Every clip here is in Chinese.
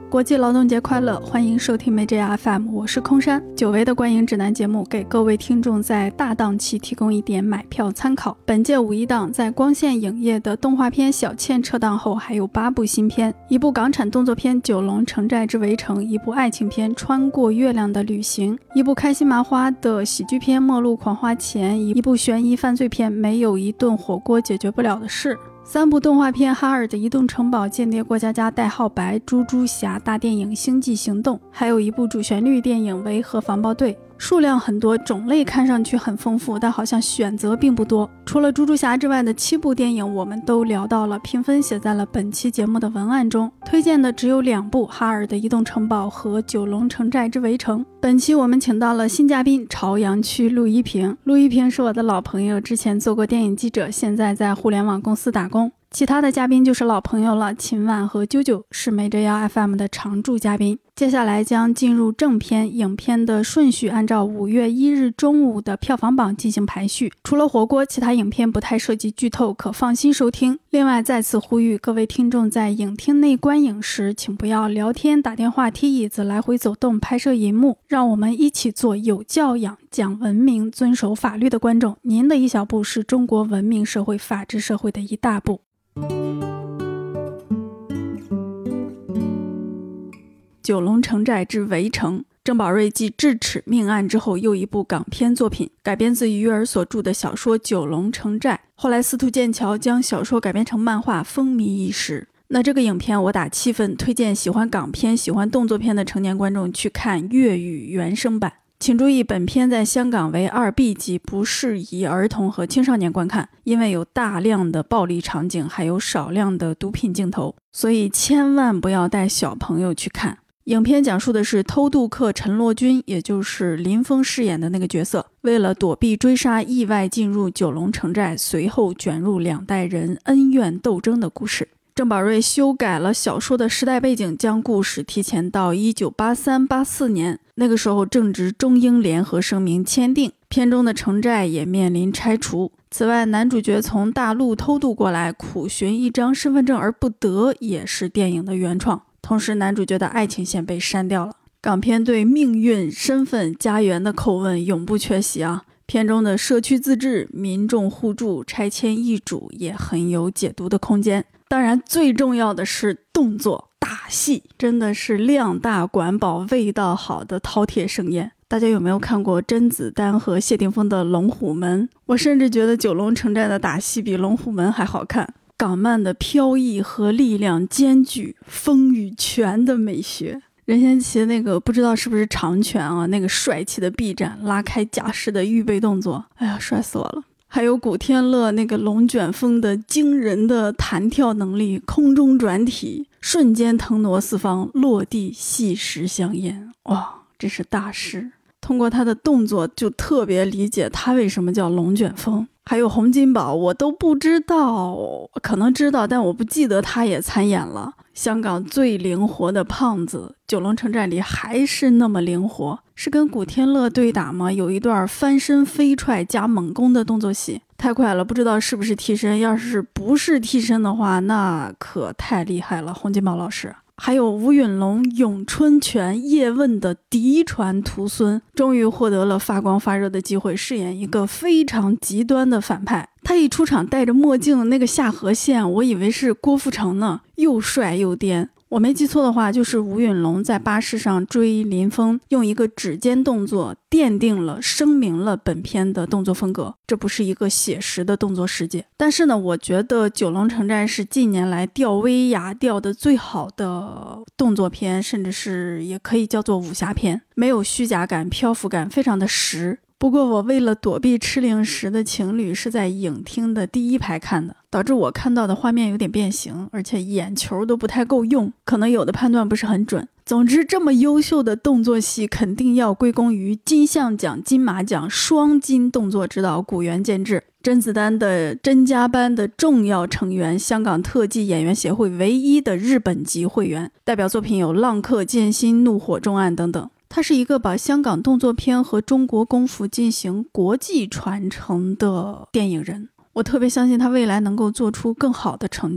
国际劳动节快乐，欢迎收听 MJFM， 我是空山。久违的观影指南节目，给各位听众在大档期提供一点买票参考。本届五一档在光线影业的动画片小倩撤档后，还有8部新片，一部港产动作片《九龙城寨之围城》，一部爱情片《穿过月亮的旅行》，一部开心麻花的喜剧片《末路狂花钱》，一部悬疑犯罪片《没有一顿火锅解决不了的事》。3部动画片：哈尔的移动城堡、间谍过家家、代号白、猪猪侠、大电影星际行动，还有一部主旋律电影维和防暴队。数量很多，种类看上去很丰富，但好像选择并不多。除了猪猪侠之外的7部电影我们都聊到了，评分写在了本期节目的文案中。推荐的只有2部，哈尔的移动城堡和九龙城寨之围城。本期我们请到了新嘉宾朝阳区陆一平。陆一平是我的老朋友，之前做过电影记者，现在在互联网公司打工。其他的嘉宾就是老朋友了，秦晚和啾啾是MJFM 的常驻嘉宾。接下来将进入正片，影片的顺序按照5月1日中午的票房榜进行排序。除了火锅，其他影片不太涉及剧透，可放心收听。另外再次呼吁各位听众在影厅内观影时，请不要聊天、打电话、踢椅子、来回走动、拍摄银幕，让我们一起做有教养、讲文明、遵守法律的观众。您的一小步是中国文明社会、法治社会的一大步。九龙城寨之围城，郑宝瑞继《智齿命案》之后又一部港片作品，改编自于儿所著的小说《九龙城寨》，后来司徒剑桥将小说改编成漫画，风靡一时。那这个影片我打7分，推荐喜欢港片、喜欢动作片的成年观众去看粤语原声版。请注意，本片在香港为2B 级，不适宜儿童和青少年观看，因为有大量的暴力场景，还有少量的毒品镜头，所以千万不要带小朋友去看。影片讲述的是偷渡客陈洛君，也就是林峰饰演的那个角色，为了躲避追杀，意外进入九龙城寨，随后卷入2代人恩怨斗争的故事。郑宝瑞修改了小说的时代背景，将故事提前到1983-84年，那个时候正值中英联合声明签订，片中的城寨也面临拆除。此外，男主角从大陆偷渡过来，苦寻一张身份证而不得，也是电影的原创。同时，男主角的爱情线被删掉了。港片对命运、身份、家园的叩问永不缺席啊！片中的社区自治、民众互助、拆迁易主也很有解读的空间。当然，最重要的是动作打戏，真的是量大管饱、味道好的饕餮盛宴。大家有没有看过甄子丹和谢霆锋的《龙虎门》？我甚至觉得九龙城寨的打戏比《龙虎门》还好看。港漫的飘逸和力量兼具，风与拳的美学。任贤齐那个不知道是不是长拳啊，那个帅气的臂展，拉开架势的预备动作，哎呀，帅死我了。还有古天乐那个龙卷风的惊人的弹跳能力，空中转体，瞬间腾挪四方，落地细石相烟，哇，这是大师。通过他的动作就特别理解他为什么叫龙卷风。还有洪金宝，我都不知道，可能知道，但我不记得他也参演了。香港最灵活的胖子，九龙城寨里还是那么灵活。是跟古天乐对打吗？有一段翻身飞踹加猛攻的动作戏，太快了，不知道是不是替身。要是不是替身的话，那可太厉害了，洪金宝老师。还有吴允龙、咏春拳、叶问的嫡传徒孙，终于获得了发光发热的机会，饰演一个非常极端的反派。他一出场戴着墨镜，那个下颌线，我以为是郭富城呢，又帅又颠。我没记错的话，就是吴允龙在巴士上追林峰，用一个指尖动作奠定了、声明了本片的动作风格。这不是一个写实的动作世界。但是呢，我觉得九龙城寨是近年来吊威亚吊的最好的动作片，甚至是也可以叫做武侠片，没有虚假感、漂浮感，非常的实。不过我为了躲避吃零食的情侣，是在影厅的第1排看的，导致我看到的画面有点变形，而且眼球都不太够用，可能有的判断不是很准。总之，这么优秀的动作戏肯定要归功于金像奖、金马奖双金动作指导古元健治，甄子丹的甄家班的重要成员，香港特技演员协会唯一的日本籍会员，代表作品有《浪客剑心》、《怒火重案》等等。他是一个把香港动作片和中国功夫进行国际传承的电影人，我特别相信他未来能够做出更好的成绩。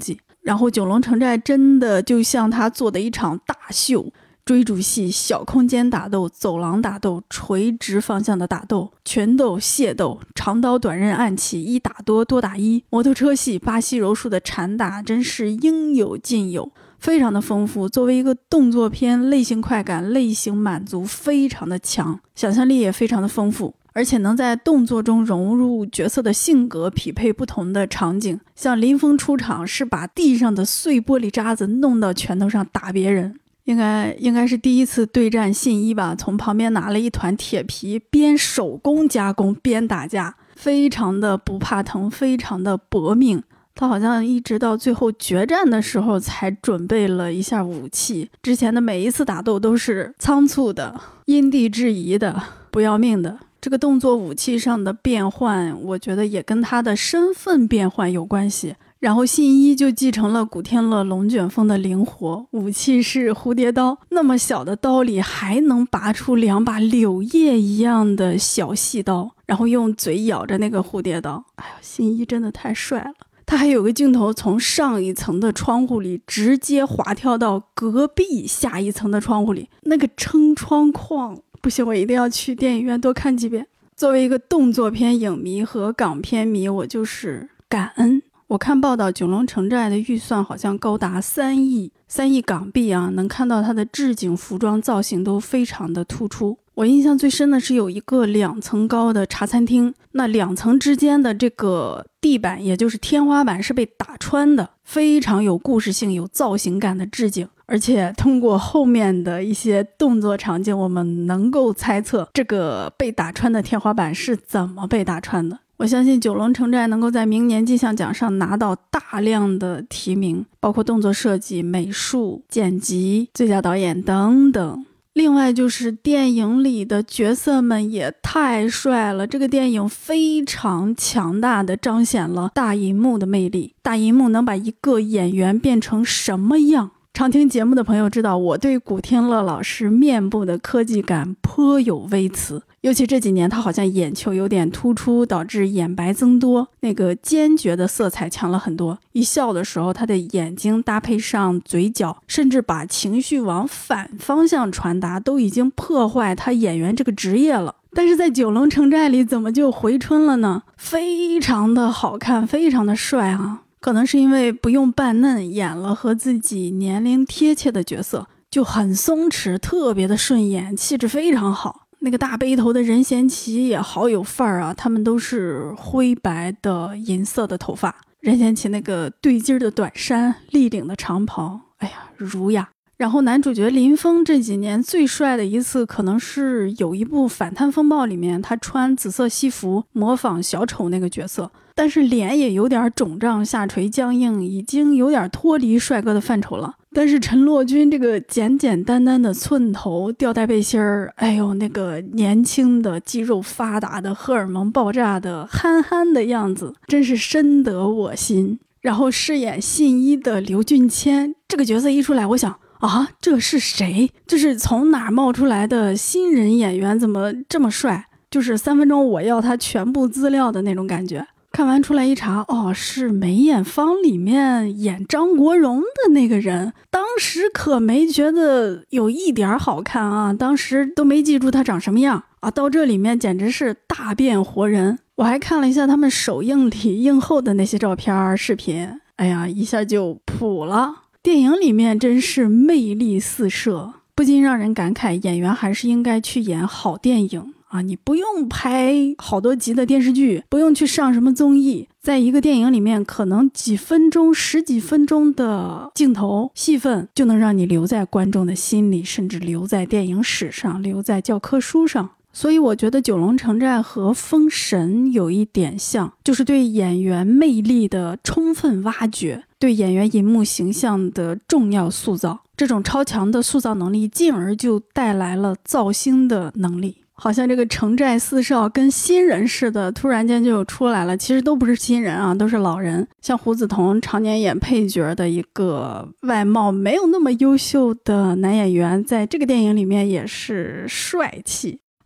然后九龙城寨真的就像他做的一场大秀，追逐戏、小空间打斗、走廊打斗、垂直方向的打斗、拳斗、械斗、长刀短刃暗器、一打多、多打一、摩托车戏、巴西柔术的缠打，真是应有尽有，非常的丰富。作为一个动作片，类型快感、类型满足非常的强，想象力也非常的丰富，而且能在动作中融入角色的性格，匹配不同的场景。像林峰出场是把地上的碎玻璃渣子弄到拳头上打别人，应该是第一次对战信一吧，从旁边拿了一团铁皮，边手工加工边打架，非常的不怕疼，非常的搏命。他好像一直到最后决战的时候才准备了一下武器，之前的每一次打斗都是仓促的、因地制宜的、不要命的。这个动作武器上的变换，我觉得也跟他的身份变换有关系。然后信一就继承了古天乐龙卷风的灵活，武器是蝴蝶刀，那么小的刀里还能拔出2把柳叶一样的小细刀，然后用嘴咬着那个蝴蝶刀。哎呀，信一真的太帅了。他还有个镜头从上一层的窗户里直接滑跳到隔壁下一层的窗户里，那个撑窗框不行，我一定要去电影院多看几遍。作为一个动作片影迷和港片迷，我就是感恩。我看报道，九龙城寨的预算好像高达3亿港币啊，能看到它的置景、服装、造型都非常的突出。我印象最深的是有一个2层高的茶餐厅，那2层之间的这个地板，也就是天花板是被打穿的，非常有故事性、有造型感的置景。而且通过后面的一些动作场景，我们能够猜测这个被打穿的天花板是怎么被打穿的。我相信九龙城寨能够在明年金像奖上拿到大量的提名，包括动作设计、美术、剪辑、最佳导演等等。另外就是电影里的角色们也太帅了，这个电影非常强大的彰显了大银幕的魅力。大银幕能把一个演员变成什么样？常听节目的朋友知道，我对古天乐老师面部的科技感颇有微词，尤其这几年他好像眼球有点突出，导致眼白增多，那个坚决的色彩强了很多。一笑的时候，他的眼睛搭配上嘴角，甚至把情绪往反方向传达，都已经破坏他演员这个职业了。但是在九龙城寨里怎么就回春了呢？非常的好看，非常的帅啊！可能是因为不用扮嫩，演了和自己年龄贴切的角色，就很松弛，特别的顺眼，气质非常好。那个大背头的任贤齐也好有范儿啊，他们都是灰白的银色的头发，任贤齐那个对襟的短衫，立领的长袍，哎呀儒雅。然后男主角林峰这几年最帅的一次，可能是有一部反贪风暴里面，他穿紫色西服模仿小丑那个角色，但是脸也有点肿胀，下垂僵硬，已经有点脱离帅哥的范畴了。但是陈洛君这个简简单单的寸头吊带背心儿，哎呦，那个年轻的肌肉发达的荷尔蒙爆炸的憨憨的样子，真是深得我心。然后饰演信一的刘俊谦这个角色一出来，我想啊，这是谁？这是从哪儿冒出来的新人演员？怎么这么帅？就是3分钟我要他全部资料的那种感觉。看完出来一查，哦，是梅艳芳里面演张国荣的那个人。当时可没觉得有一点好看啊，当时都没记住他长什么样啊。到这里面简直是大变活人。我还看了一下他们首映礼映后的那些照片视频，哎呀，一下就普了。电影里面真是魅力四射，不禁让人感慨，演员还是应该去演好电影啊！你不用拍好多集的电视剧，不用去上什么综艺，在一个电影里面可能几分钟、10几分钟的镜头戏份，就能让你留在观众的心里，甚至留在电影史上，留在教科书上。所以我觉得九龙城寨和封神有一点像，就是对演员魅力的充分挖掘，对演员银幕形象的重要塑造。这种超强的塑造能力，进而就带来了造星的能力。好像这个城寨四少跟新人似的，突然间就出来了。其实都不是新人啊，都是老人。像胡子彤常年演配角的一个外貌没有那么优秀的男演员，在这个电影里面也是帅气。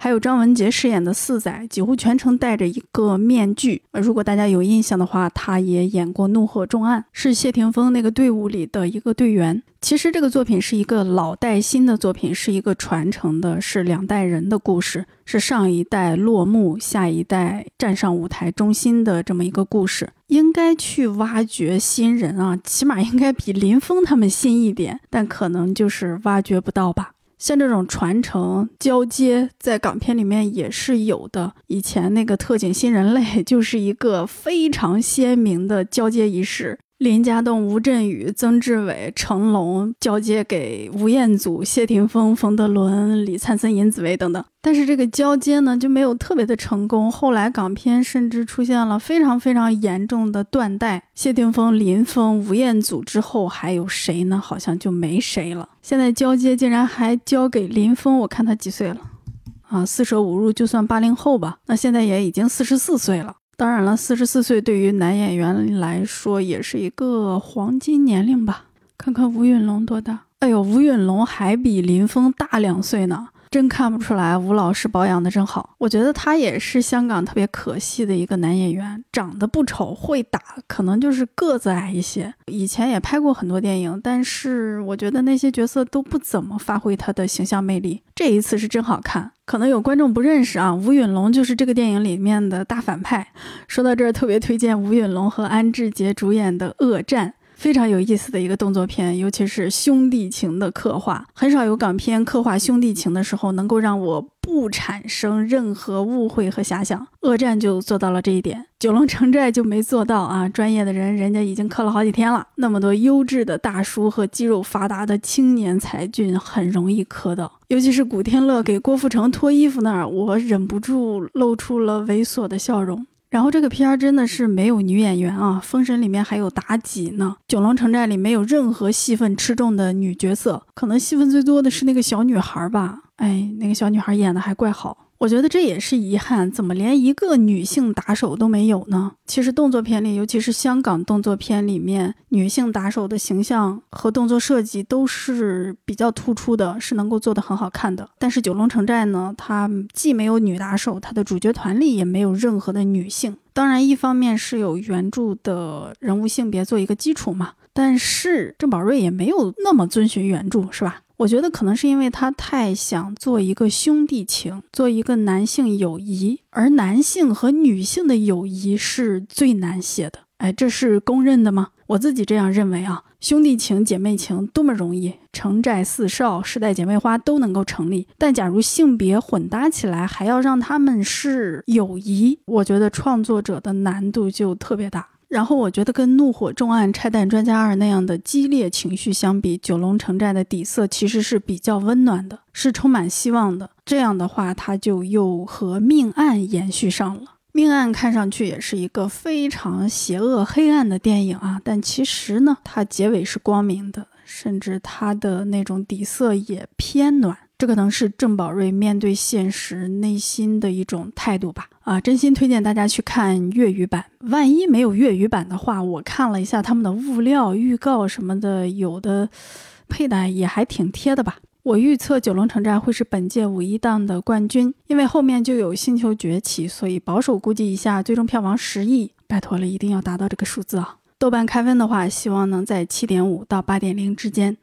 还有张文杰饰演的四仔，几乎全程戴着一个面具。如果大家有印象的话，他也演过《怒火重案》，是谢霆锋那个队伍里的一个队员。其实这个作品是一个老带新的作品，是一个传承的，是两代人的故事，是上一代落幕，下一代站上舞台中心的这么一个故事。应该去挖掘新人啊，起码应该比林峰他们新一点，但可能就是挖掘不到吧。像这种传承交接在港片里面也是有的，以前那个特警新人类就是一个非常鲜明的交接仪式，林家栋、吴镇宇、曾志伟、成龙交接给吴彦祖、谢霆锋、冯德伦、李灿森、尹子维等等。但是这个交接呢就没有特别的成功，后来港片甚至出现了非常非常严重的断代，谢霆锋、林峰、吴彦祖之后还有谁呢？好像就没谁了。现在交接竟然还交给林峰，我看他几岁了啊？四舍五入就算80后吧，那现在也已经44岁了。当然了，44岁对于男演员来说也是一个黄金年龄吧。看看吴允龙多大，哎呦，吴允龙还比林峰大2岁呢，真看不出来吴老师保养的真好。我觉得他也是香港特别可惜的一个男演员，长得不丑，会打，可能就是个子矮一些。以前也拍过很多电影，但是我觉得那些角色都不怎么发挥他的形象魅力。这一次是真好看。可能有观众不认识啊，吴允龙就是这个电影里面的大反派。说到这儿，特别推荐吴允龙和安志杰主演的《恶战》，非常有意思的一个动作片，尤其是兄弟情的刻画。很少有港片刻画兄弟情的时候能够让我不产生任何误会和遐想，恶战就做到了这一点。九龙城寨就没做到啊，专业的人家已经刻了好几天了，那么多优质的大叔和肌肉发达的青年才俊很容易磕到，尤其是古天乐给郭富城脱衣服那儿，我忍不住露出了猥琐的笑容。然后这个片儿真的是没有女演员啊，封神里面还有妲己呢，九龙城寨里没有任何戏份吃重的女角色，可能戏份最多的是那个小女孩吧。哎，那个小女孩演的还怪好，我觉得这也是遗憾，怎么连一个女性打手都没有呢？其实动作片里，尤其是香港动作片里面，女性打手的形象和动作设计都是比较突出的，是能够做得很好看的。但是九龙城寨呢，它既没有女打手，它的主角团里也没有任何的女性。当然一方面是有原著的人物性别做一个基础嘛，但是郑宝瑞也没有那么遵循原著，是吧？我觉得可能是因为他太想做一个兄弟情，做一个男性友谊，而男性和女性的友谊是最难写的。哎，这是公认的吗？我自己这样认为啊，兄弟情、姐妹情多么容易，城寨四少、时代姐妹花都能够成立，但假如性别混搭起来，还要让他们是友谊，我觉得创作者的难度就特别大。然后我觉得跟《怒火重案》、拆弹专家2那样的激烈情绪相比，九龙城寨的底色其实是比较温暖的，是充满希望的。这样的话，它就又和命案延续上了。命案看上去也是一个非常邪恶黑暗的电影啊，但其实呢，它结尾是光明的，甚至它的那种底色也偏暖。这可能是郑宝瑞面对现实内心的一种态度吧。真心推荐大家去看粤语版。万一没有粤语版的话，我看了一下他们的物料、预告什么的，有的配的也还挺贴的吧。我预测九龙城寨会是本届5·1档的冠军，因为后面就有星球崛起，所以保守估计一下，最终票房10亿，拜托了，一定要达到这个数字啊！豆瓣开分的话，希望能在7.5到8.0之间。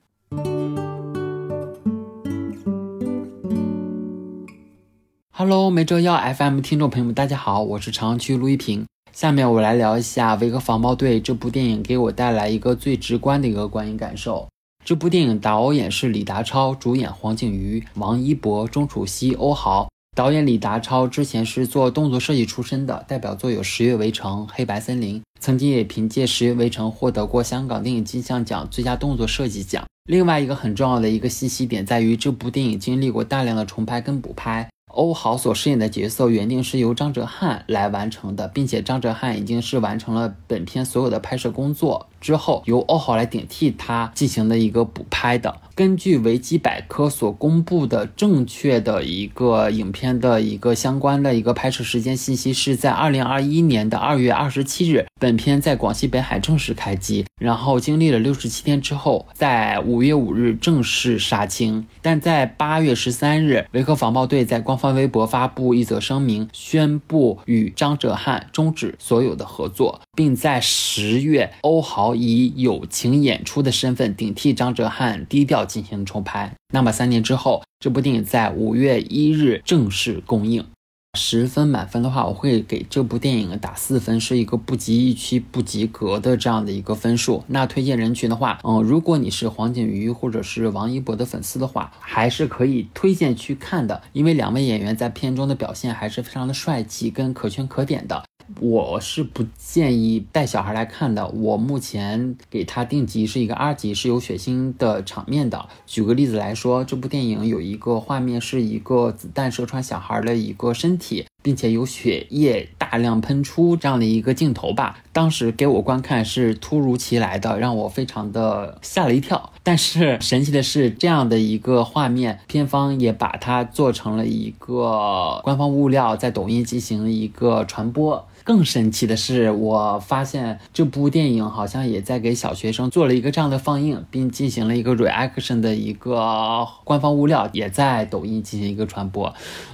Hello， 每周要 FM 听众朋友们，大家好，我是长区陆一平。下面我来聊一下《维克防暴队》这部电影给我带来一个最直观的一个观影感受。这部电影导演是李达超，主演黄景瑜、王一博、钟楚曦、欧豪。导演李达超之前是做动作设计出身的，代表作有《十月围城》、《黑白森林》，曾经也凭借《十月围城》获得过香港电影金像奖最佳动作设计奖。另外一个很重要的一个信息点在于，这部电影经历过大量的重拍跟补拍。欧豪所饰演的角色原定是由张哲瀚来完成的，并且张哲瀚已经是完成了本片所有的拍摄工作， 之后由欧豪来顶替他进行的一个补拍的。根据维基百科所公布的正确的一个影片的一个相关的一个拍摄时间信息，是在2021年的2月27日，本片在广西北海正式开机，然后经历了67天之后，在5月5日正式杀青。但在8月13日，维和防暴队在官方微博发布一则声明，宣布与张哲瀚终止所有的合作，并在10月欧豪以友情演出的身份顶替张哲瀚低调进行重拍。那么3年之后，这部电影在5月1日正式公映。10分满分的话，我会给这部电影打4分，是一个不及预期不及格的这样的一个分数。那推荐人群的话，如果你是黄景瑜或者是王一博的粉丝的话，还是可以推荐去看的，因为2位演员在片中的表现还是非常的帅气跟可圈可点的。我是不建议带小孩来看的，我目前给他定级是一个2级，是有血腥的场面的。举个例子来说，这部电影有一个画面是一个子弹射穿小孩的一个身体，并且有血液大量喷出这样的一个镜头吧，当时给我观看是突如其来的，让我非常的吓了一跳。但是神奇的是，这样的一个画面，片方也把它做成了一个官方物料，在抖音进行一个传播。更神奇的是，我发现这部电影好像也在给小学生做了一个这样的放映，并进行了一个 reaction 的一个官方物料，也在抖音进行一个传播。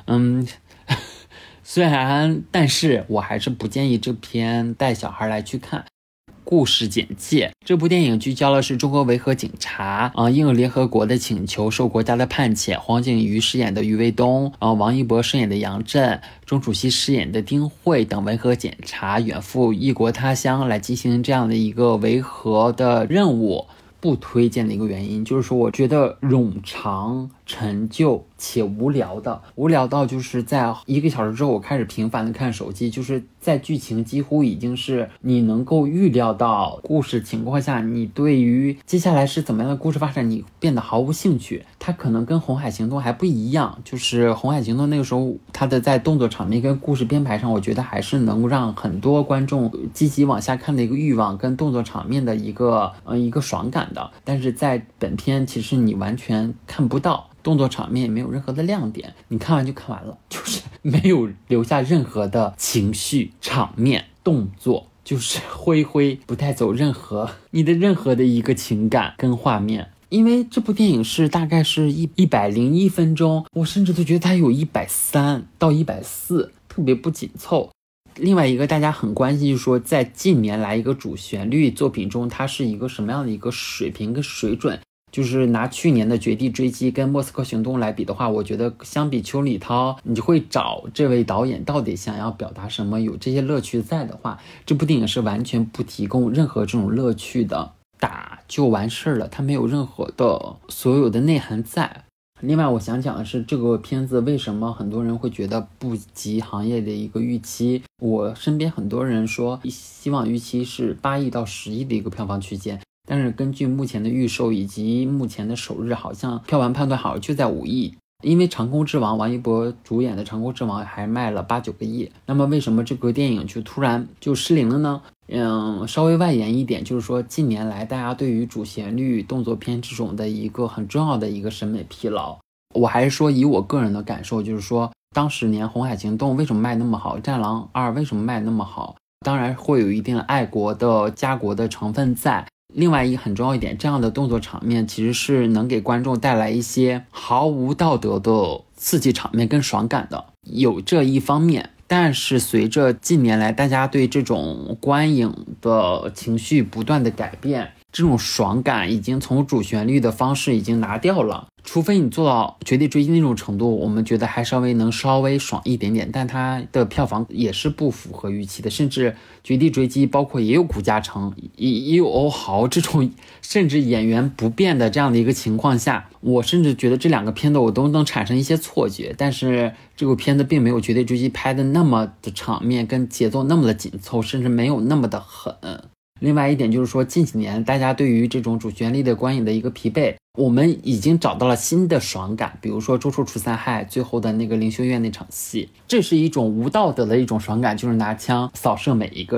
但是我还是不建议这篇带小孩来去看。故事简介，这部电影聚焦的是中国维和警察应联合国的请求受国家的判遣，黄景瑜饰演的于卫东，王一博饰演的杨震，钟楚曦饰演的丁慧等维和检察远赴异国他乡来进行这样的一个维和的任务。不推荐的一个原因就是说，我觉得冗长陈旧且无聊到就是在1个小时之后，我开始频繁的看手机，就是在剧情几乎已经是你能够预料到故事情况下，你对于接下来是怎么样的故事发展你变得毫无兴趣。它可能跟红海行动还不一样，就是红海行动那个时候它的在动作场面跟故事编排上，我觉得还是能让很多观众积极往下看的一个欲望跟动作场面的一个爽感的。但是在本片其实你完全看不到，动作场面也没有任何的亮点，你看完就看完了，就是没有留下任何的情绪场面动作，就是灰不带走任何的一个情感跟画面。因为这部电影是大概是101分钟，我甚至都觉得它有130到140，特别不紧凑。另外一个大家很关心，就是说在近年来一个主旋律作品中，它是一个什么样的一个水平跟水准。就是拿去年的《绝地追击》跟《莫斯科行动》来比的话，我觉得相比邱礼涛，你就会找这位导演到底想要表达什么，有这些乐趣在的话，这部电影是完全不提供任何这种乐趣的，打就完事了，它没有任何的所有的内涵在。另外我想讲的是，这个片子为什么很多人会觉得不及行业的一个预期。我身边很多人说希望预期是8亿到10亿的一个票房区间，但是根据目前的预售以及目前的首日，好像票房判断好像就在5亿。因为长空之王王一博主演的长空之王还卖了8-9个亿，那么为什么这个电影就突然就失灵了呢？稍微外延一点，就是说近年来大家对于主旋律动作片这种的一个很重要的一个审美疲劳。我还是说以我个人的感受，就是说当时年红海行动为什么卖那么好，战狼2为什么卖那么好，当然会有一定爱国的家国的成分在。另外一个很重要一点，这样的动作场面其实是能给观众带来一些毫无道德的刺激场面跟爽感的，有这一方面。但是随着近年来大家对这种观影的情绪不断的改变，这种爽感已经从主旋律的方式已经拿掉了，除非你做到绝地追击那种程度，我们觉得还稍微爽一点点，但它的票房也是不符合预期的。甚至绝地追击包括也有顾嘉诚也有欧豪这种甚至演员不变的这样的一个情况下，我甚至觉得这两个片子我都能产生一些错觉。但是这个片子并没有绝地追击拍的那么的场面跟节奏那么的紧凑，甚至没有那么的狠。另外一点就是说，近几年大家对于这种主旋律的观影的一个疲惫，我们已经找到了新的爽感，比如说周处除三害最后的那个灵修院那场戏，这是一种无道德的一种爽感，就是拿枪扫射每一个人。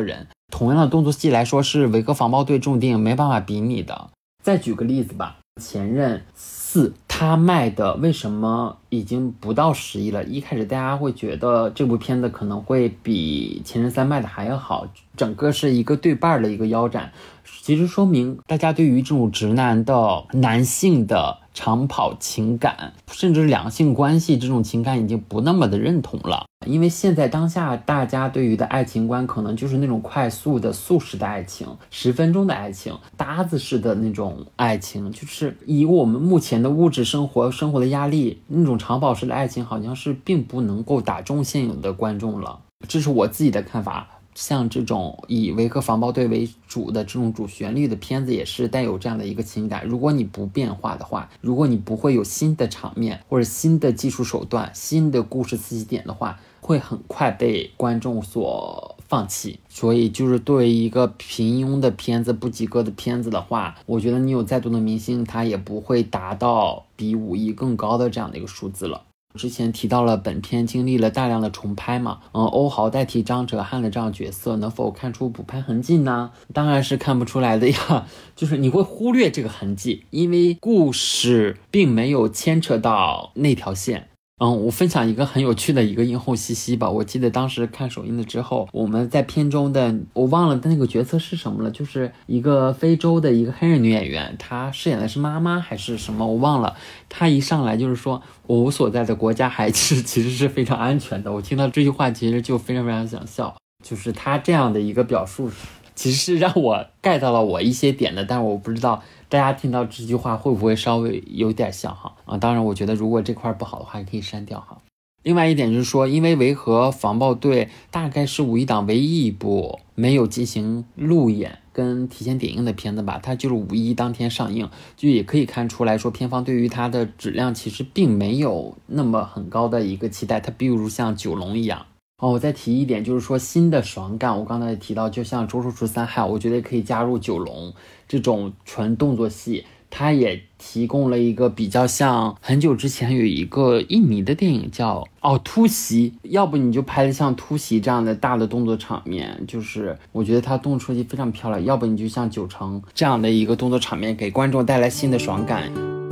同样的动作戏来说，是维克防暴队这种电影没办法比拟的。再举个例子吧，前任4他卖的为什么已经不到10亿了？一开始大家会觉得这部片子可能会比前任3卖的还要好，整个是一个对半的一个腰斩，其实说明大家对于这种直男的男性的长跑情感，甚至两性关系这种情感已经不那么的认同了。因为现在当下大家对于的爱情观可能就是那种快速的速食的爱情，10分钟的爱情，搭子式的那种爱情，就是以我们目前的物质生活的压力，那种长跑式的爱情好像是并不能够打中现有的观众了，这是我自己的看法。像这种以维克防暴队为主的这种主旋律的片子也是带有这样的一个情感，如果你不变化的话，如果你不会有新的场面或者新的技术手段，新的故事刺激点的话，会很快被观众所放弃。所以就是对于一个平庸的片子，不及格的片子的话，我觉得你有再多的明星，他也不会达到比5亿更高的这样的一个数字了。之前提到了本片经历了大量的重拍嘛，欧豪代替张哲瀚的这样角色，能否看出补拍痕迹呢？当然是看不出来的呀，就是你会忽略这个痕迹，因为故事并没有牵扯到那条线。我分享一个很有趣的一个映后信息吧。我记得当时看首映了之后，我们在片中的我忘了那个角色是什么了，就是一个非洲的一个黑人女演员，她饰演的是妈妈还是什么我忘了。她一上来就是说我所在的国家还是其实是非常安全的。我听到这句话其实就非常非常想笑，就是她这样的一个表述其实是让我 get 到了我一些点的，但是我不知道大家听到这句话会不会稍微有点像哈当然我觉得如果这块不好的话也可以删掉哈。另外一点就是说，因为维和防暴队大概是5一档唯一一部没有进行路演跟提前点映的片子吧，它就是5一当天上映，就也可以看出来说片方对于它的质量其实并没有那么很高的一个期待，它比如像九龙一样。我再提一点，就是说新的爽感，我刚才也提到，就像周处除三害，我觉得可以加入九龙这种纯动作戏，它也提供了一个比较像很久之前有一个印尼的电影叫突袭，要不你就拍的像突袭这样的大的动作场面，就是我觉得它动作设计非常漂亮，要不你就像九成这样的一个动作场面，给观众带来新的爽感。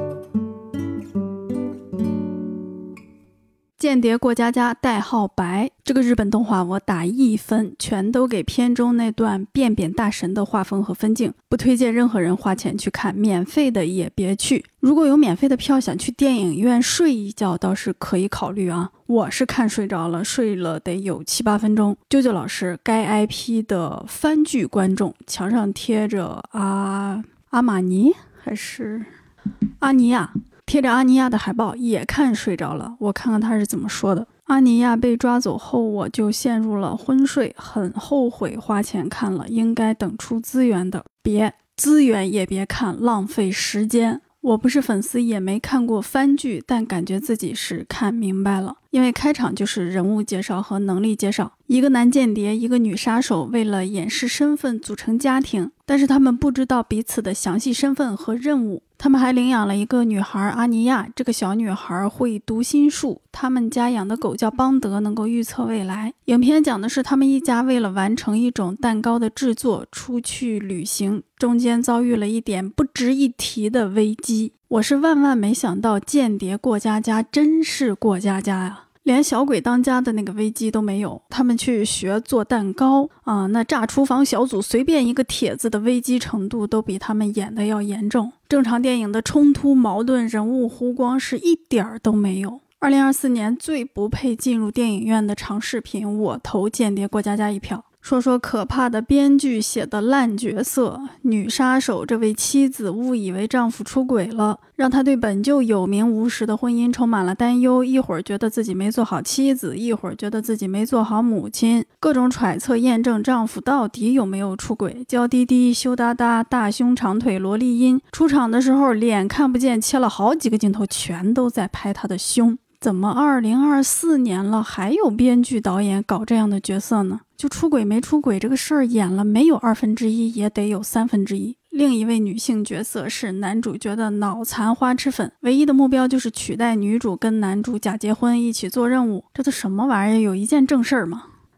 间谍过家家代号白，这个日本动画我打1分，全都给片中那段便便大神的画风和分镜，不推荐任何人花钱去看，免费的也别去。如果有免费的票想去电影院睡一觉倒是可以考虑啊，我是看睡着了，睡了得有7、8分钟。啾啾老师该 IP 的番剧观众，墙上贴着阿玛尼还是阿尼亚，贴着阿尼亚的海报也看睡着了，我看看他是怎么说的。阿尼亚被抓走后我就陷入了昏睡，很后悔花钱看了，应该等出资源的，别资源也别看，浪费时间。我不是粉丝也没看过番剧，但感觉自己是看明白了，因为开场就是人物介绍和能力介绍，一个男间谍一个女杀手为了掩饰身份组成家庭，但是他们不知道彼此的详细身份和任务。他们还领养了一个女孩阿尼亚，这个小女孩会读心术，他们家养的狗叫邦德，能够预测未来。影片讲的是他们一家为了完成一种蛋糕的制作出去旅行，中间遭遇了一点不值一提的危机。我是万万没想到间谍过家家真是过家家呀，连小鬼当家的那个危机都没有，他们去学做蛋糕那炸厨房小组随便一个帖子的危机程度都比他们演的要严重。正常电影的冲突矛盾人物弧光是一点儿都没有。2024年最不配进入电影院的长视频，我投间谍过家家1票。说说可怕的编剧写的烂角色，女杀手这位妻子误以为丈夫出轨了，让她对本就有名无实的婚姻充满了担忧，一会儿觉得自己没做好妻子，一会儿觉得自己没做好母亲，各种揣测验证丈夫到底有没有出轨。娇滴滴羞答答大胸长腿萝莉音，出场的时候脸看不见，切了好几个镜头全都在拍她的胸。怎么2024年了还有编剧导演搞这样的角色呢？就出轨没出轨这个事儿演了没有1/2也得有1/3。另一位女性角色是男主角的脑残花痴粉，唯一的目标就是取代女主跟男主假结婚一起做任务，这都什么玩意儿？有一件正事儿吗？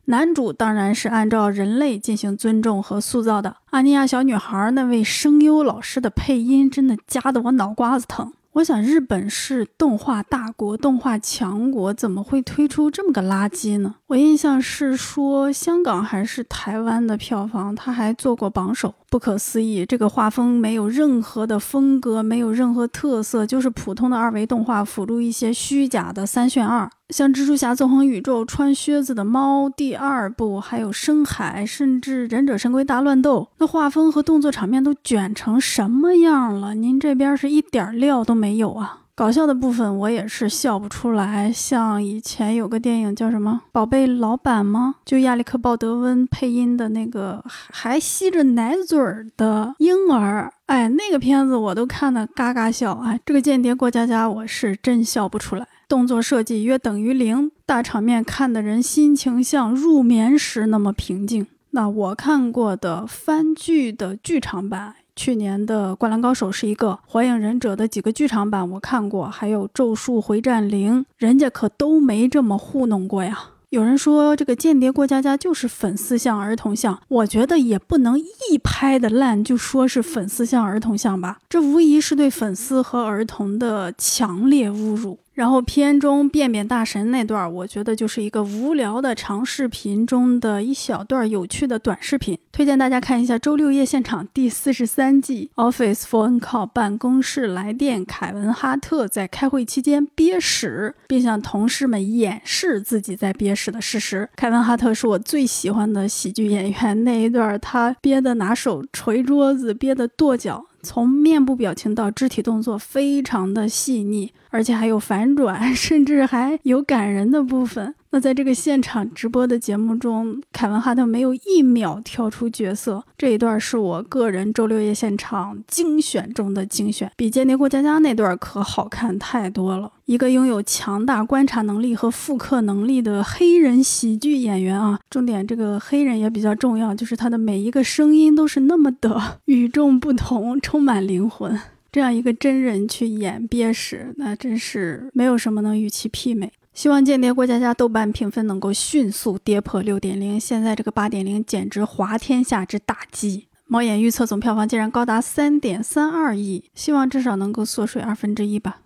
男主当然是按照人类进行尊重和塑造的。阿尼亚小女孩那位声优老师的配音真的夹得我脑瓜子疼。我想日本是动画大国、动画强国，怎么会推出这么个垃圾呢？我印象是说香港还是台湾的票房，它还做过榜首。不可思议，这个画风没有任何的风格，没有任何特色，就是普通的二维动画辅助一些虚假的3选2。像蜘蛛侠纵横宇宙、穿靴子的猫第2部，还有深海，甚至忍者神龟大乱斗，那画风和动作场面都卷成什么样了？您这边是一点料都没有啊！搞笑的部分我也是笑不出来，像以前有个电影叫什么《宝贝老板》吗？就亚历克·鲍德温配音的那个还吸着奶嘴的婴儿，那个片子我都看得嘎嘎笑。这个间谍过家家我是真笑不出来。动作设计约等于0，大场面看的人心情像入眠时那么平静。那我看过的番剧的剧场版，去年的《灌篮高手》是一个，火影忍者的几个剧场版我看过，还有咒术回战0，人家可都没这么糊弄过呀。有人说这个间谍过家家就是粉丝向儿童向，我觉得也不能一拍的烂就说是粉丝向儿童向吧，这无疑是对粉丝和儿童的强烈侮辱。然后片中便便大神那段，我觉得就是一个无聊的长视频中的一小段有趣的短视频，推荐大家看一下周六夜现场第43季 Office Phone Call 办公室来电，凯文哈特在开会期间憋屎，并向同事们掩饰自己在憋屎的事实。凯文哈特是我最喜欢的喜剧演员，那一段他憋得拿手捶桌子，憋得跺脚，从面部表情到肢体动作非常的细腻，而且还有反转，甚至还有感人的部分。那在这个现场直播的节目中，凯文哈特没有1秒跳出角色，这一段是我个人周六夜现场精选中的精选，比间谍过家家那段可好看太多了。一个拥有强大观察能力和复刻能力的黑人喜剧演员啊，重点这个黑人也比较重要，就是他的每一个声音都是那么的与众不同，充满灵魂。这样一个真人去演憋屎，那真是没有什么能与其媲美。希望间谍过家家豆瓣评分能够迅速跌破 6.0， 现在这个 8.0 简直滑天下之大稽。猫眼预测总票房竟然高达 3.32 亿，希望至少能够缩水1/2吧。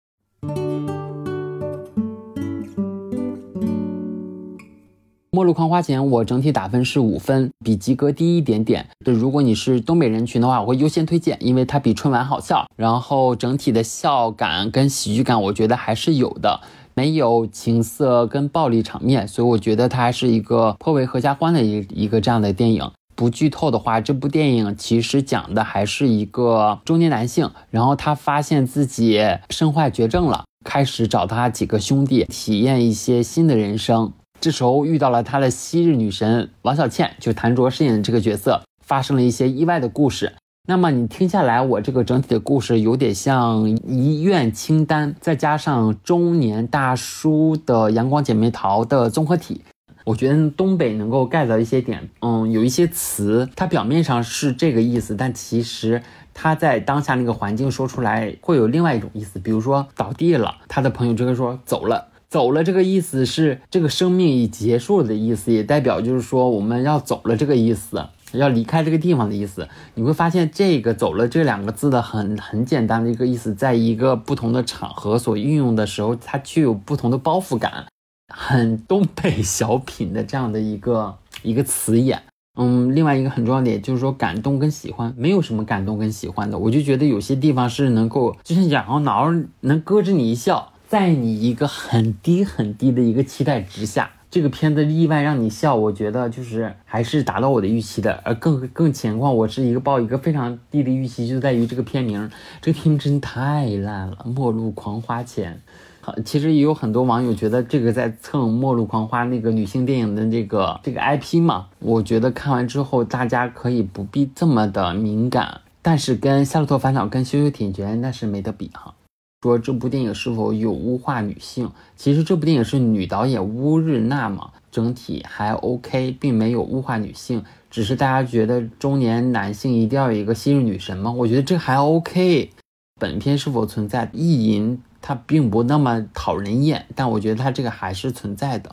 末路狂花钱我整体打分是5分，比及格低一点点。如果你是东北人群的话，我会优先推荐，因为它比春晚好笑，然后整体的笑感跟喜剧感我觉得还是有的，没有情色跟暴力场面，所以我觉得它还是一个颇为合家欢的一个这样的电影。不剧透的话，这部电影其实讲的还是一个中年男性，然后他发现自己身患绝症了，开始找他几个兄弟体验一些新的人生。这时候遇到了他的昔日女神王小倩，就谭卓饰演的这个角色，发生了一些意外的故事。那么你听下来，我这个整体的故事有点像遗愿清单，再加上中年大叔的阳光姐妹淘的综合体。我觉得东北能够 get 到一些点，有一些词它表面上是这个意思，但其实他在当下那个环境说出来会有另外一种意思。比如说倒地了，他的朋友就会说走了，这个意思是这个生命已结束的意思，也代表就是说我们要走了这个意思，要离开这个地方的意思。你会发现这个走了这2个字的很简单的一个意思，在一个不同的场合所运用的时候，它具有不同的包袱感，很东北小品的这样的一个词眼。另外一个很重要的点就是说感动跟喜欢，没有什么感动跟喜欢的，我就觉得有些地方是能够就像痒挠能搁着你一笑，在你一个很低的一个期待之下，这个片子意外让你笑，我觉得就是还是达到我的预期的。而更情况，我是抱一个非常低的预期，就在于这个片名，这个片名真太烂了，末路狂花钱。其实也有很多网友觉得这个在蹭末路狂花那个女性电影的这个 IP 嘛，我觉得看完之后大家可以不必这么的敏感，但是跟夏洛特烦恼跟羞羞挺觉那是没得比哈。说这部电影是否有污化女性，其实这部电影是女导演乌日娜嘛，整体还 OK， 并没有污化女性，只是大家觉得中年男性一定要有一个昔日女神吗？我觉得这还 OK。 本片是否存在意淫，它并不那么讨人厌，但我觉得它这个还是存在的。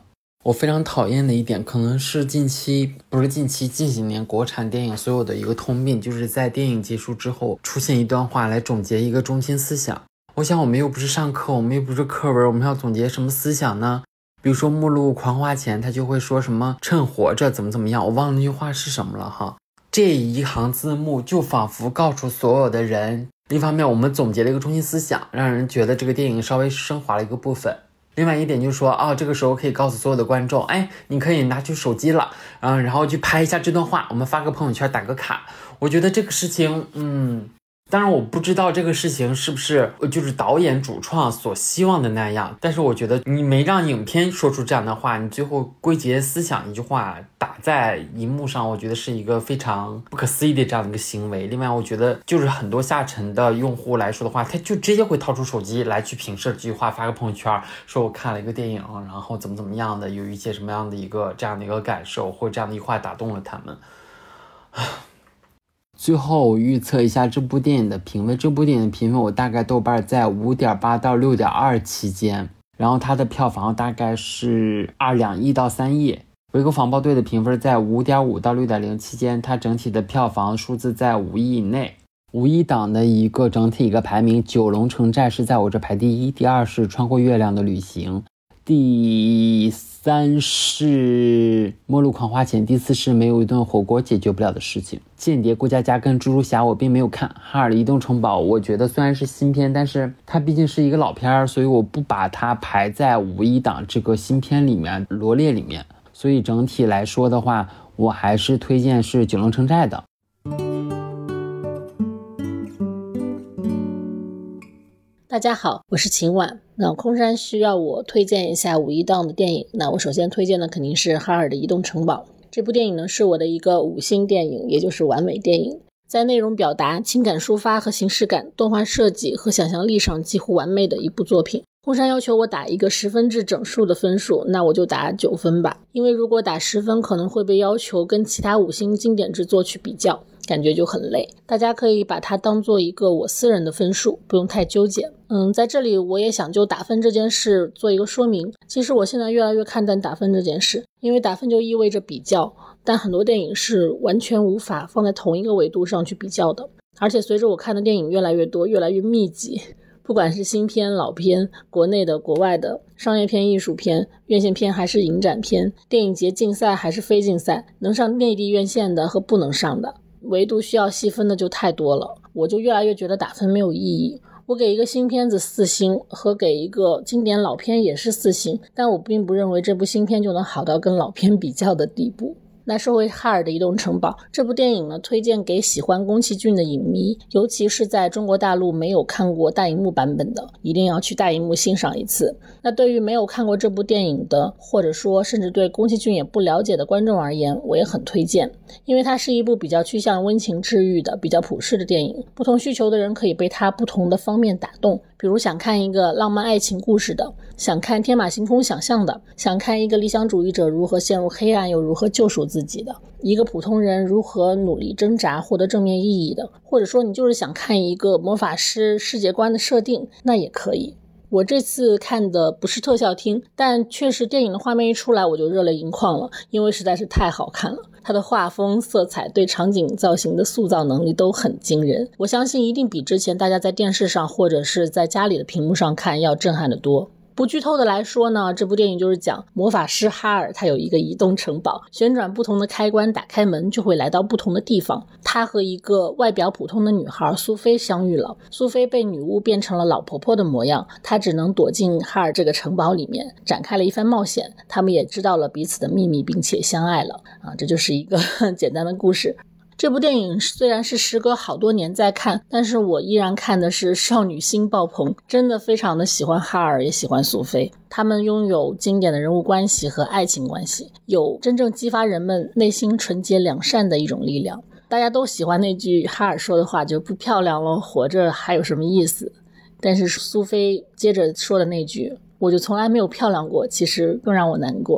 我非常讨厌的一点，可能是近几年国产电影所有的一个通病，就是在电影结束之后出现一段话来总结一个中心思想。我想我们又不是上课，我们又不是课文，我们要总结什么思想呢？比如说目录狂花钱，他就会说什么趁活着怎么样，我忘了那句话是什么了哈。这一行字幕就仿佛告诉所有的人，一方面我们总结了一个中心思想，让人觉得这个电影稍微升华了一个部分。另外一点就是说这个时候可以告诉所有的观众，你可以拿去手机了，然后去拍一下这段话，我们发个朋友圈打个卡。我觉得这个事情当然我不知道这个事情是不是就是导演主创所希望的那样，但是我觉得你没让影片说出这样的话，你最后归结思想一句话打在荧幕上，我觉得是一个非常不可思议的这样的一个行为。另外我觉得就是很多下沉的用户来说的话，他就直接会掏出手机来去评摄这句话，发个朋友圈说我看了一个电影，然后怎么样的，有一些什么样的一个这样的一个感受，或者这样的一句话打动了他们。最后我预测一下这部电影的评分，这部电影的评分我大概豆瓣在 5.8 到 6.2 期间，然后它的票房大概是2亿到3亿。维克防暴队的评分在 5.5 到 6.0 期间，它整体的票房数字在5亿以内。5亿档的一个整体一个排名，九龙城寨是在我这排第一，第二是穿过月亮的旅行，第三是末路狂花钱，第四是没有一顿火锅解决不了的事情。间谍过家家跟蜘蛛侠我并没有看，哈尔的移动城堡我觉得虽然是新片，但是它毕竟是一个老片，所以我不把它排在5亿档这个新片里面罗列里面。所以整体来说的话，我还是推荐是九龙城寨的。 大家好，我是秦婉。那空山需要我推荐一下5亿档的电影，那我首先推荐的肯定是哈尔的移动城堡。这部电影呢是我的一个5星电影，也就是完美电影，在内容表达、情感抒发和形式感、动画设计和想象力上几乎完美的一部作品。空山要求我打一个10分制整数的分数，那我就打9分吧，因为如果打10分可能会被要求跟其他5星经典制作去比较，感觉就很累。大家可以把它当做一个我私人的分数，不用太纠结。在这里我也想就打分这件事做一个说明。其实我现在越来越看淡打分这件事，因为打分就意味着比较，但很多电影是完全无法放在同一个维度上去比较的。而且随着我看的电影越来越多，越来越密集，不管是新片、老片，国内的、国外的，商业片、艺术片，院线片还是影展片，电影节竞赛还是非竞赛，能上内地院线的和不能上的，唯独需要细分的就太多了。我就越来越觉得打分没有意义。我给一个新片子4星，和给一个经典老片也是4星，但我并不认为这部新片就能好到跟老片比较的地步。那说回哈尔的移动城堡，这部电影呢，推荐给喜欢宫崎骏的影迷，尤其是在中国大陆没有看过大荧幕版本的，一定要去大荧幕欣赏一次。那对于没有看过这部电影的，或者说甚至对宫崎骏也不了解的观众而言，我也很推荐，因为它是一部比较趋向温情治愈的、比较普世的电影，不同需求的人可以被它不同的方面打动。比如想看一个浪漫爱情故事的，想看天马行空想象的，想看一个理想主义者如何陷入黑暗又如何救赎自己的，一个普通人如何努力挣扎获得正面意义的，或者说你就是想看一个魔法师世界观的设定，那也可以。我这次看的不是特效厅，但确实电影的画面一出来我就热泪盈眶了，因为实在是太好看了。它的画风、色彩对场景造型的塑造能力都很惊人，我相信一定比之前大家在电视上或者是在家里的屏幕上看要震撼得多。不剧透的来说呢，这部电影就是讲魔法师哈尔，他有一个移动城堡，旋转不同的开关，打开门就会来到不同的地方。他和一个外表普通的女孩苏菲相遇了，苏菲被女巫变成了老婆婆的模样，她只能躲进哈尔这个城堡里面，展开了一番冒险。他们也知道了彼此的秘密，并且相爱了这就是一个简单的故事。这部电影虽然是时隔好多年再看，但是我依然看的是少女心爆棚，真的非常的喜欢哈尔，也喜欢苏菲。他们拥有经典的人物关系和爱情关系，有真正激发人们内心纯洁良善的一种力量。大家都喜欢那句哈尔说的话，就不漂亮了，活着还有什么意思？但是苏菲接着说的那句，我就从来没有漂亮过，其实更让我难过。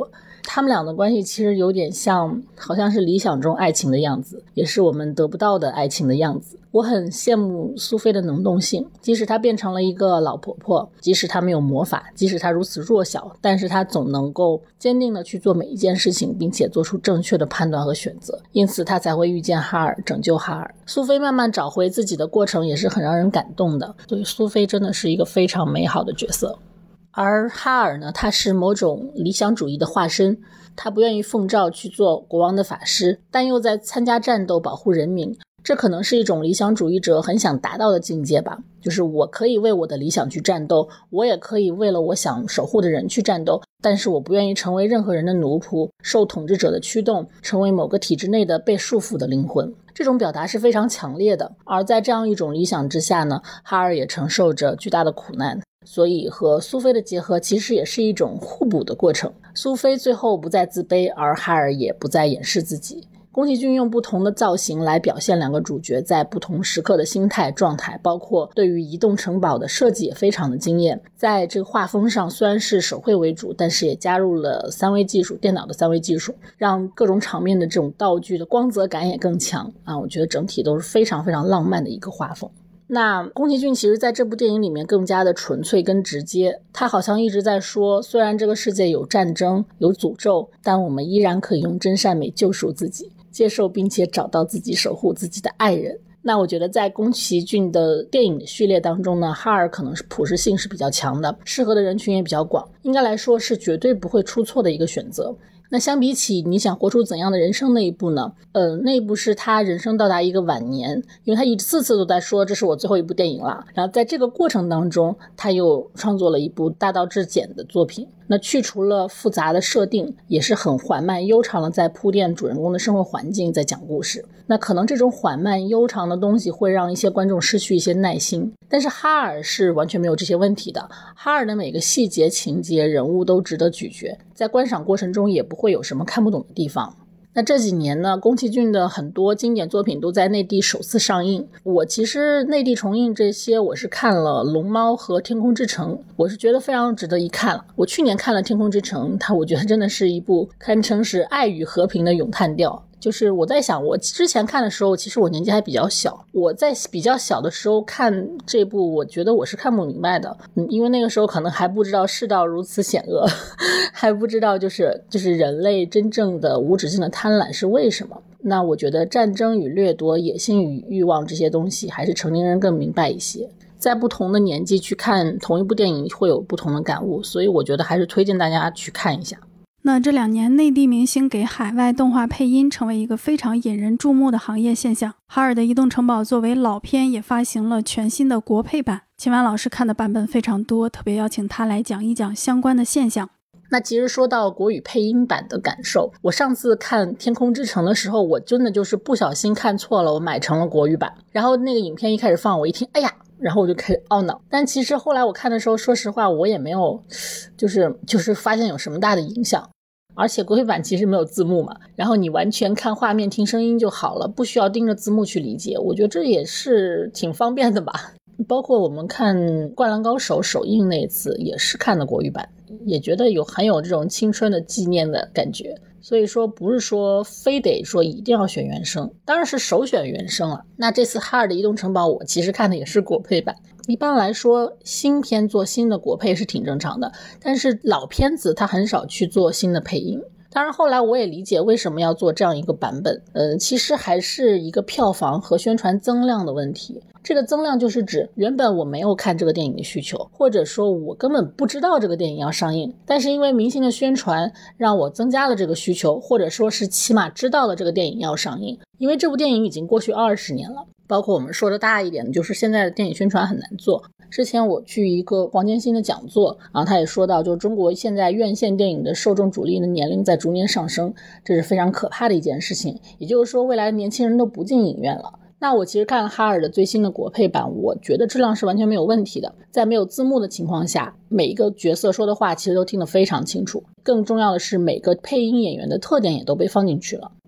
他们俩的关系其实有点像，好像是理想中爱情的样子，也是我们得不到的爱情的样子。我很羡慕苏菲的能动性，即使她变成了一个老婆婆，即使她没有魔法，即使她如此弱小，但是她总能够坚定地去做每一件事情，并且做出正确的判断和选择，因此她才会遇见哈尔，拯救哈尔。苏菲慢慢找回自己的过程也是很让人感动的，所以苏菲真的是一个非常美好的角色。而哈尔呢，他是某种理想主义的化身，他不愿意奉诏去做国王的法师，但又在参加战斗保护人民，这可能是一种理想主义者很想达到的境界吧，就是我可以为我的理想去战斗，我也可以为了我想守护的人去战斗，但是我不愿意成为任何人的奴仆，受统治者的驱动，成为某个体制内的被束缚的灵魂。这种表达是非常强烈的，而在这样一种理想之下呢，哈尔也承受着巨大的苦难，所以和苏菲的结合其实也是一种互补的过程。苏菲最后不再自卑，而哈尔也不再掩饰自己。宫崎骏用不同的造型来表现两个主角在不同时刻的心态状态，包括对于移动城堡的设计也非常的惊艳。在这个画风上虽然是手绘为主，但是也加入了3维技术，电脑的3维技术，让各种场面的这种道具的光泽感也更强啊！我觉得整体都是非常非常浪漫的一个画风。那宫崎骏其实在这部电影里面更加的纯粹跟直接，他好像一直在说，虽然这个世界有战争有诅咒，但我们依然可以用真善美救赎自己，接受并且找到自己守护自己的爱人。那我觉得在宫崎骏的电影的序列当中呢，哈尔可能是普适性是比较强的，适合的人群也比较广，应该来说是绝对不会出错的一个选择。那相比起你想活出怎样的人生那一部呢，那一部是他人生到达一个晚年，因为他一次次都在说这是我最后一部电影了，然后在这个过程当中他又创作了一部大道至简的作品，那去除了复杂的设定，也是很缓慢悠长的在铺垫主人公的生活环境，在讲故事。那可能这种缓慢悠长的东西会让一些观众失去一些耐心，但是哈尔是完全没有这些问题的，哈尔的每个细节情节人物都值得咀嚼，在观赏过程中也不会有什么看不懂的地方。那这几年呢，宫崎骏的很多经典作品都在内地首次上映，我其实内地重映这些我是看了龙猫和天空之城，我是觉得非常值得一看了。我去年看了天空之城，我觉得真的是一部堪称是爱与和平的咏叹调。就是我在想，我之前看的时候其实我年纪还比较小，我在比较小的时候看这部，我觉得我是看不明白的，因为那个时候可能还不知道世道如此险恶，还不知道就是人类真正的无止境的贪婪是为什么。那我觉得战争与掠夺、野心与欲望这些东西还是成年人更明白一些，在不同的年纪去看同一部电影会有不同的感悟，所以我觉得还是推荐大家去看一下。 那这2年内地明星给海外动画配音成为一个非常引人注目的行业现象。哈尔的移动城堡作为老片也发行了全新的国配版，秦晚老师看的版本非常多，特别邀请他来讲一讲相关的现象。 那其实说到国语配音版的感受，我上次看天空之城的时候，我真的就是不小心看错了，我买成了国语版，然后那个影片一开始放，我一听哎呀，然后我就开始懊恼。但其实后来我看的时候，说实话我也没有就是发现有什么大的影响，而且国配版其实没有字幕嘛，然后你完全看画面听声音就好了，不需要盯着字幕去理解，我觉得这也是挺方便的吧。包括我们看《灌篮高手》首映那次也是看的国语版，也觉得很有这种青春的纪念的感觉。所以说不是说非得说一定要选原声，当然是首选原声了。那这次哈尔的移动城堡我其实看的也是国配版。一般来说新片做新的国配是挺正常的，但是老片子它很少去做新的配音。当然后来我也理解为什么要做这样一个版本，其实还是一个票房和宣传增量的问题。这个增量就是指原本我没有看这个电影的需求，或者说我根本不知道这个电影要上映，但是因为明星的宣传让我增加了这个需求，或者说是起码知道了这个电影要上映。因为这部电影已经过去20年了，包括我们说的大一点，就是现在的电影宣传很难做。之前我去一个黄建新的讲座，然后他也说到，就中国现在院线电影的受众主力的年龄在逐年上升，这是非常可怕的一件事情。也就是说未来的年轻人都不进影院了。那我其实看了哈尔的最新的国配版，我觉得质量是完全没有问题的。在没有字幕的情况下，每一个角色说的话其实都听得非常清楚，更重要的是每个配音演员的特点也都被放进去了。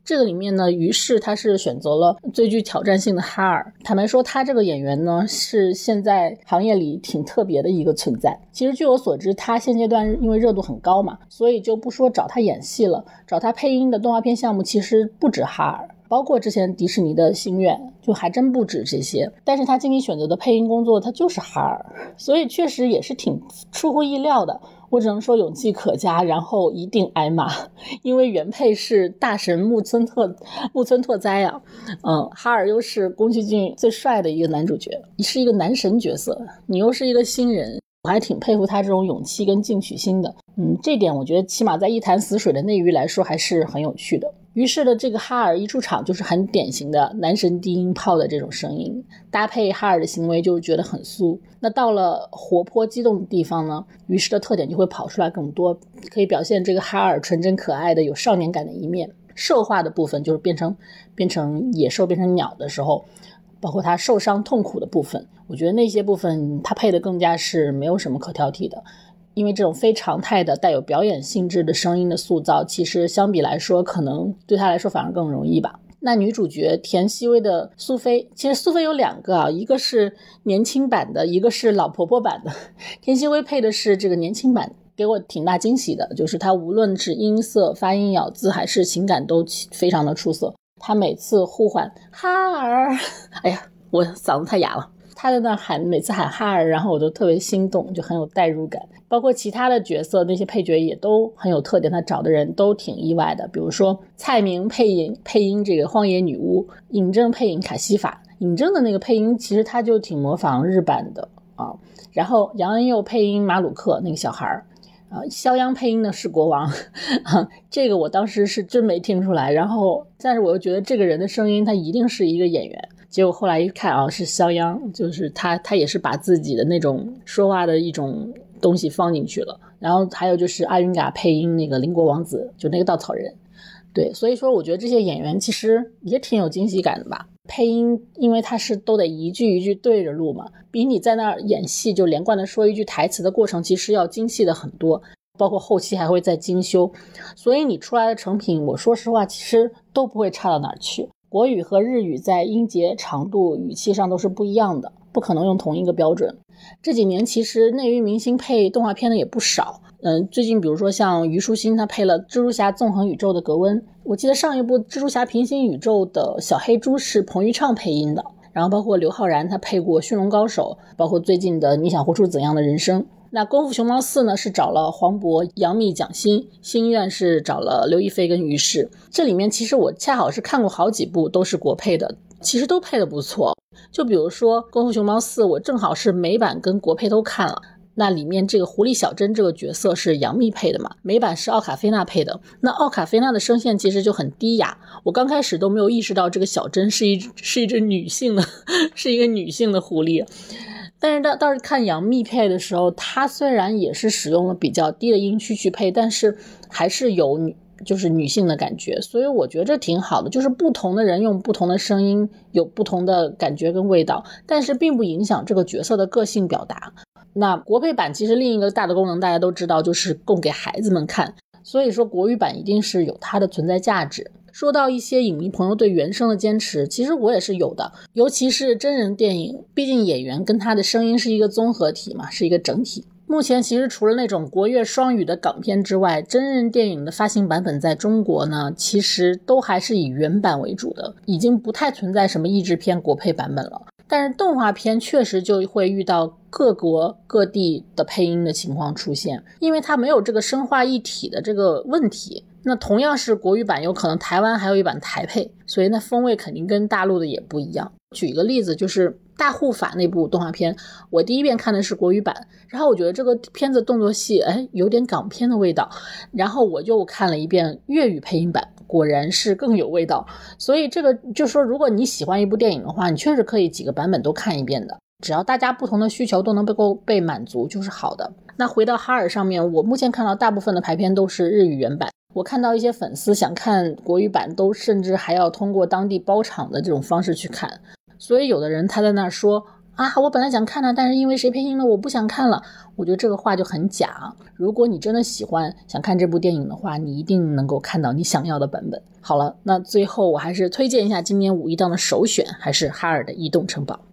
这个里面呢，于是他是选择了最具挑战性的哈尔。坦白说，他这个演员呢是现在行业里挺特别的一个存在。其实据我所知，他现阶段因为热度很高嘛，所以就不说找他演戏了，找他配音的动画片项目其实不止哈尔，包括之前迪士尼的星愿，就还真不止这些。但是他今天选择的配音工作，他就是哈尔，所以确实也是挺出乎意料的。我只能说勇气可嘉，然后一定挨骂，因为原配是大神木村拓哉啊，哈尔又是宫崎骏最帅的一个男主角，是一个男神角色，你又是一个新人，我还挺佩服他这种勇气跟进取心的。这点我觉得起码在一潭死水的内娱来说还是很有趣的。于是的这个哈尔一出场就是很典型的男神低音炮的这种声音，搭配哈尔的行为就觉得很酥。那到了活泼激动的地方呢，于是的特点就会跑出来更多，可以表现这个哈尔纯真可爱的有少年感的一面。兽化的部分就是变成野兽变成鸟的时候，包括他受伤痛苦的部分，我觉得那些部分他配的更加是没有什么可挑剔的。因为这种非常态的带有表演性质的声音的塑造，其实相比来说可能对他来说反而更容易吧。那女主角田曦薇的苏菲，其实苏菲有两个啊，一个是年轻版的，一个是老婆婆版的。田曦薇配的是这个年轻版，给我挺大惊喜的，就是她无论是音色、发音、咬字还是情感都非常的出色。她每次呼唤哈尔，哎呀，我嗓子太哑了。他在那喊，每次喊哈尔，然后我就特别心动，就很有代入感。包括其他的角色，那些配角也都很有特点，他找的人都挺意外的。比如说蔡明配音这个荒野女巫，尹正配音卡西法。尹正的那个配音其实他就挺模仿日版的啊。然后杨恩佑配音马鲁克那个小孩肖央配音的是国王这个我当时是真没听出来，然后但是我又觉得这个人的声音他一定是一个演员，结果后来一看啊，是肖央，就是他也是把自己的那种说话的一种东西放进去了。然后还有就是阿云嘎配音那个邻国王子，就那个稻草人。对，所以说我觉得这些演员其实也挺有惊喜感的吧。配音因为他是都得一句一句对着录嘛，比你在那儿演戏就连贯的说一句台词的过程其实要精细的很多，包括后期还会再精修，所以你出来的成品我说实话其实都不会差到哪儿去。国语和日语在音节、长度、语气上都是不一样的，不可能用同一个标准。这几年其实内娱明星配动画片的也不少，最近比如说像虞书欣，她配了蜘蛛侠纵横宇宙的格温，我记得上一部蜘蛛侠平行宇宙的小黑猪是彭昱畅配音的，然后包括刘昊然他配过驯龙高手，包括最近的你想活出怎样的人生。那功夫熊猫4呢是找了黄渤、杨幂、蒋欣，心愿是找了刘亦菲跟于适。这里面其实我恰好是看过好几部都是国配的，其实都配的不错。就比如说功夫熊猫4，我正好是美版跟国配都看了，那里面这个狐狸小珍这个角色是杨幂配的嘛，美版是奥卡菲娜配的。那奥卡菲娜的声线其实就很低哑，我刚开始都没有意识到这个小珍是一只女性的是一个女性的狐狸。但是倒是看杨幂配的时候，她虽然也是使用了比较低的音区去配，但是还是有就是女性的感觉，所以我觉得这挺好的，就是不同的人用不同的声音有不同的感觉跟味道，但是并不影响这个角色的个性表达。那国配版其实另一个大的功能大家都知道，就是供给孩子们看，所以说国语版一定是有它的存在价值。说到一些影迷朋友对原声的坚持，其实我也是有的，尤其是真人电影，毕竟演员跟他的声音是一个综合体嘛，是一个整体。目前其实除了那种国粤双语的港片之外，真人电影的发行版本在中国呢，其实都还是以原版为主的，已经不太存在什么译制片国配版本了。但是动画片确实就会遇到各国各地的配音的情况出现，因为它没有这个生化一体的这个问题。那同样是国语版，有可能台湾还有一版台配，所以那风味肯定跟大陆的也不一样。举一个例子，就是大护法那部动画片，我第一遍看的是国语版，然后我觉得这个片子动作戏有点港片的味道，然后我又看了一遍粤语配音版，果然是更有味道。所以这个就说如果你喜欢一部电影的话，你确实可以几个版本都看一遍的，只要大家不同的需求都能够被满足就是好的。那回到哈尔上面，我目前看到大部分的排片都是日语原版，我看到一些粉丝想看国语版都甚至还要通过当地包场的这种方式去看，所以有的人他在那说啊，我本来想看的，但是因为谁配音了我不想看了。我觉得这个话就很假。如果你真的喜欢想看这部电影的话，你一定能够看到你想要的版本。好了，那最后我还是推荐一下今年5一档的首选，还是哈尔的移动城堡。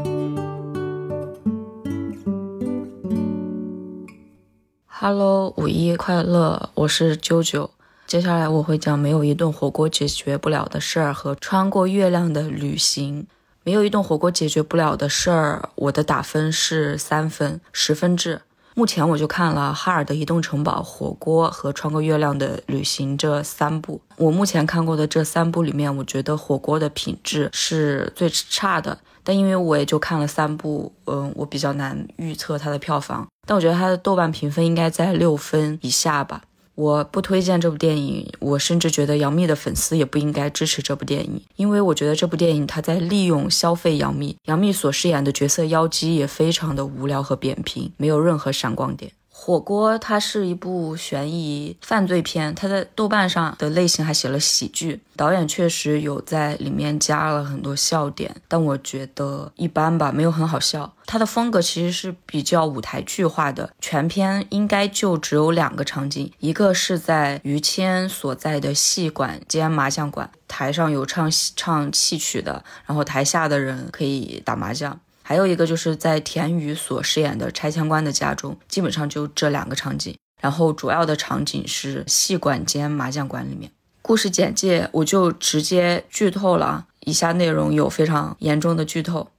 Hello， 5一快乐，我是啾啾。接下来我会讲没有一顿火锅解决不了的事儿和穿过月亮的旅行。没有一顿火锅解决不了的事儿，我的打分是3分，10分制。目前我就看了哈尔的移动城堡、火锅和穿过月亮的旅行这3部。我目前看过的这3部里面，我觉得火锅的品质是最差的。但因为我也就看了3部，我比较难预测它的票房。但我觉得它的豆瓣评分应该在6分以下吧。我不推荐这部电影，我甚至觉得杨幂的粉丝也不应该支持这部电影，因为我觉得这部电影它在利用消费杨幂，杨幂所饰演的角色妖姬也非常的无聊和扁平，没有任何闪光点。火锅它是一部悬疑犯罪片，它在豆瓣上的类型还写了喜剧，导演确实有在里面加了很多笑点，但我觉得一般吧，没有很好笑。它的风格其实是比较舞台剧化的，全片应该就只有2个场景，一个是在于谦所在的戏馆兼麻将馆，台上有唱戏曲的，然后台下的人可以打麻将。还有一个就是在田雨所饰演的拆迁官的家中，基本上就这2个场景，然后主要的场景是戏馆兼麻将馆里面。故事简介我就直接剧透了，以下内容有非常严重的剧透，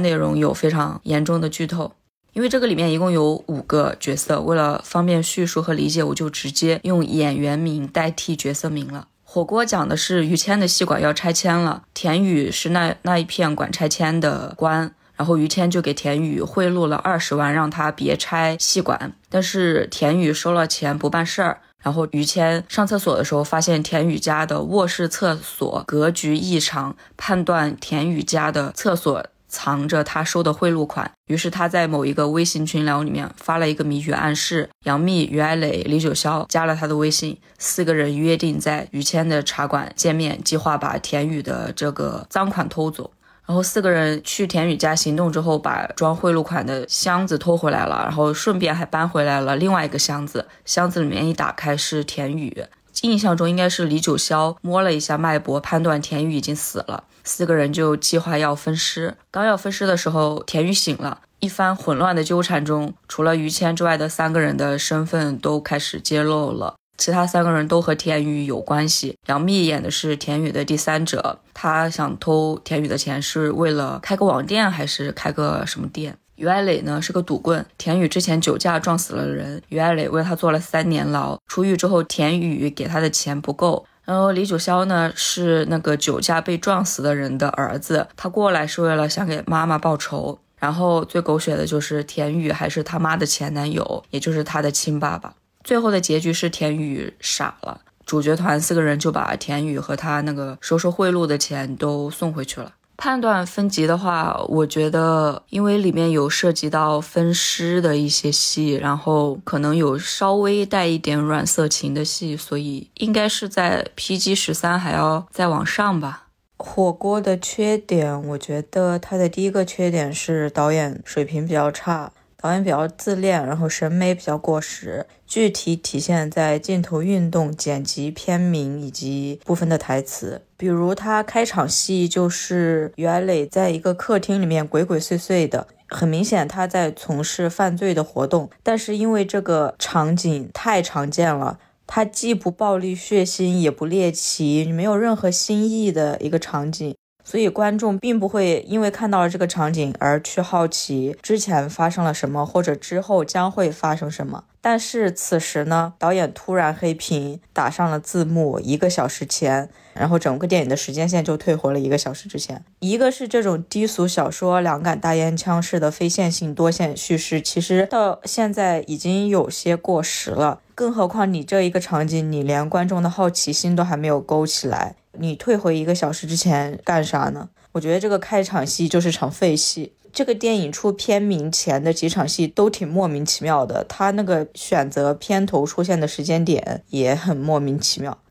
因为这个里面一共有5个角色，为了方便叙述和理解，我就直接用演员名代替角色名了。火锅讲的是于谦的戏馆要拆迁了，田雨是那一片管拆迁的官，然后于谦就给田雨贿赂了20万，让他别拆戏馆。但是田雨收了钱不办事儿，然后于谦上厕所的时候发现田雨家的卧室厕所格局异常，判断田雨家的厕所藏着他收的贿赂款，于是他在某一个微信群聊里面发了一个谜语暗示，杨幂、于爱磊、李九霄加了他的微信，4个人约定在于谦的茶馆见面，计划把田雨的这个赃款偷走。然后4个人去田雨家行动之后，把装贿赂款的箱子偷回来了，然后顺便还搬回来了另外一个箱子，箱子里面一打开是田雨，印象中应该是李九霄摸了一下脉搏，判断田雨已经死了。4个人就计划要分尸，刚要分尸的时候，田雨醒了。一番混乱的纠缠中，除了于谦之外的3个人的身份都开始揭露了，其他3个人都和田雨有关系。杨幂演的是田雨的第三者，她想偷田雨的钱是为了开个网店还是开个什么店。于爱磊呢是个赌棍，田雨之前酒驾撞死了人，于爱磊为他坐了3年牢，出狱之后田雨给他的钱不够。然后李九霄呢是那个酒驾被撞死的人的儿子，他过来是为了想给妈妈报仇。然后最狗血的就是田雨还是他妈的前男友，也就是他的亲爸爸。最后的结局是田雨傻了，主角团4个人就把田雨和他那个收贿赂的钱都送回去了。判断分级的话，我觉得因为里面有涉及到分尸的一些戏，然后可能有稍微带一点软色情的戏，所以应该是在 PG-13 还要再往上吧。 火锅的缺点，我觉得它的第一个缺点是导演水平比较差，导演比较自恋，然后审美比较过时，具体体现在镜头运动、剪辑、片名以及部分的台词。比如他开场戏就是于爱磊在一个客厅里面鬼鬼祟祟的，很明显他在从事犯罪的活动，但是因为这个场景太常见了，它既不暴力血腥也不猎奇，没有任何新意的一个场景，所以观众并不会因为看到了这个场景而去好奇之前发生了什么，或者之后将会发生什么。但是此时呢，导演突然黑屏打上了字幕1个小时前，然后整个电影的时间线就退回了1个小时之前。一个是这种低俗小说两杆大烟枪式的非线性多线叙事，其实到现在已经有些过时了，更何况你这一个场景你连观众的好奇心都还没有勾起来，你退回1个小时之前干啥呢？我觉得这个开场戏就是场废戏。这个电影出片名前的几场戏都挺莫名其妙的，他那个选择片头出现的时间点也很莫名其妙。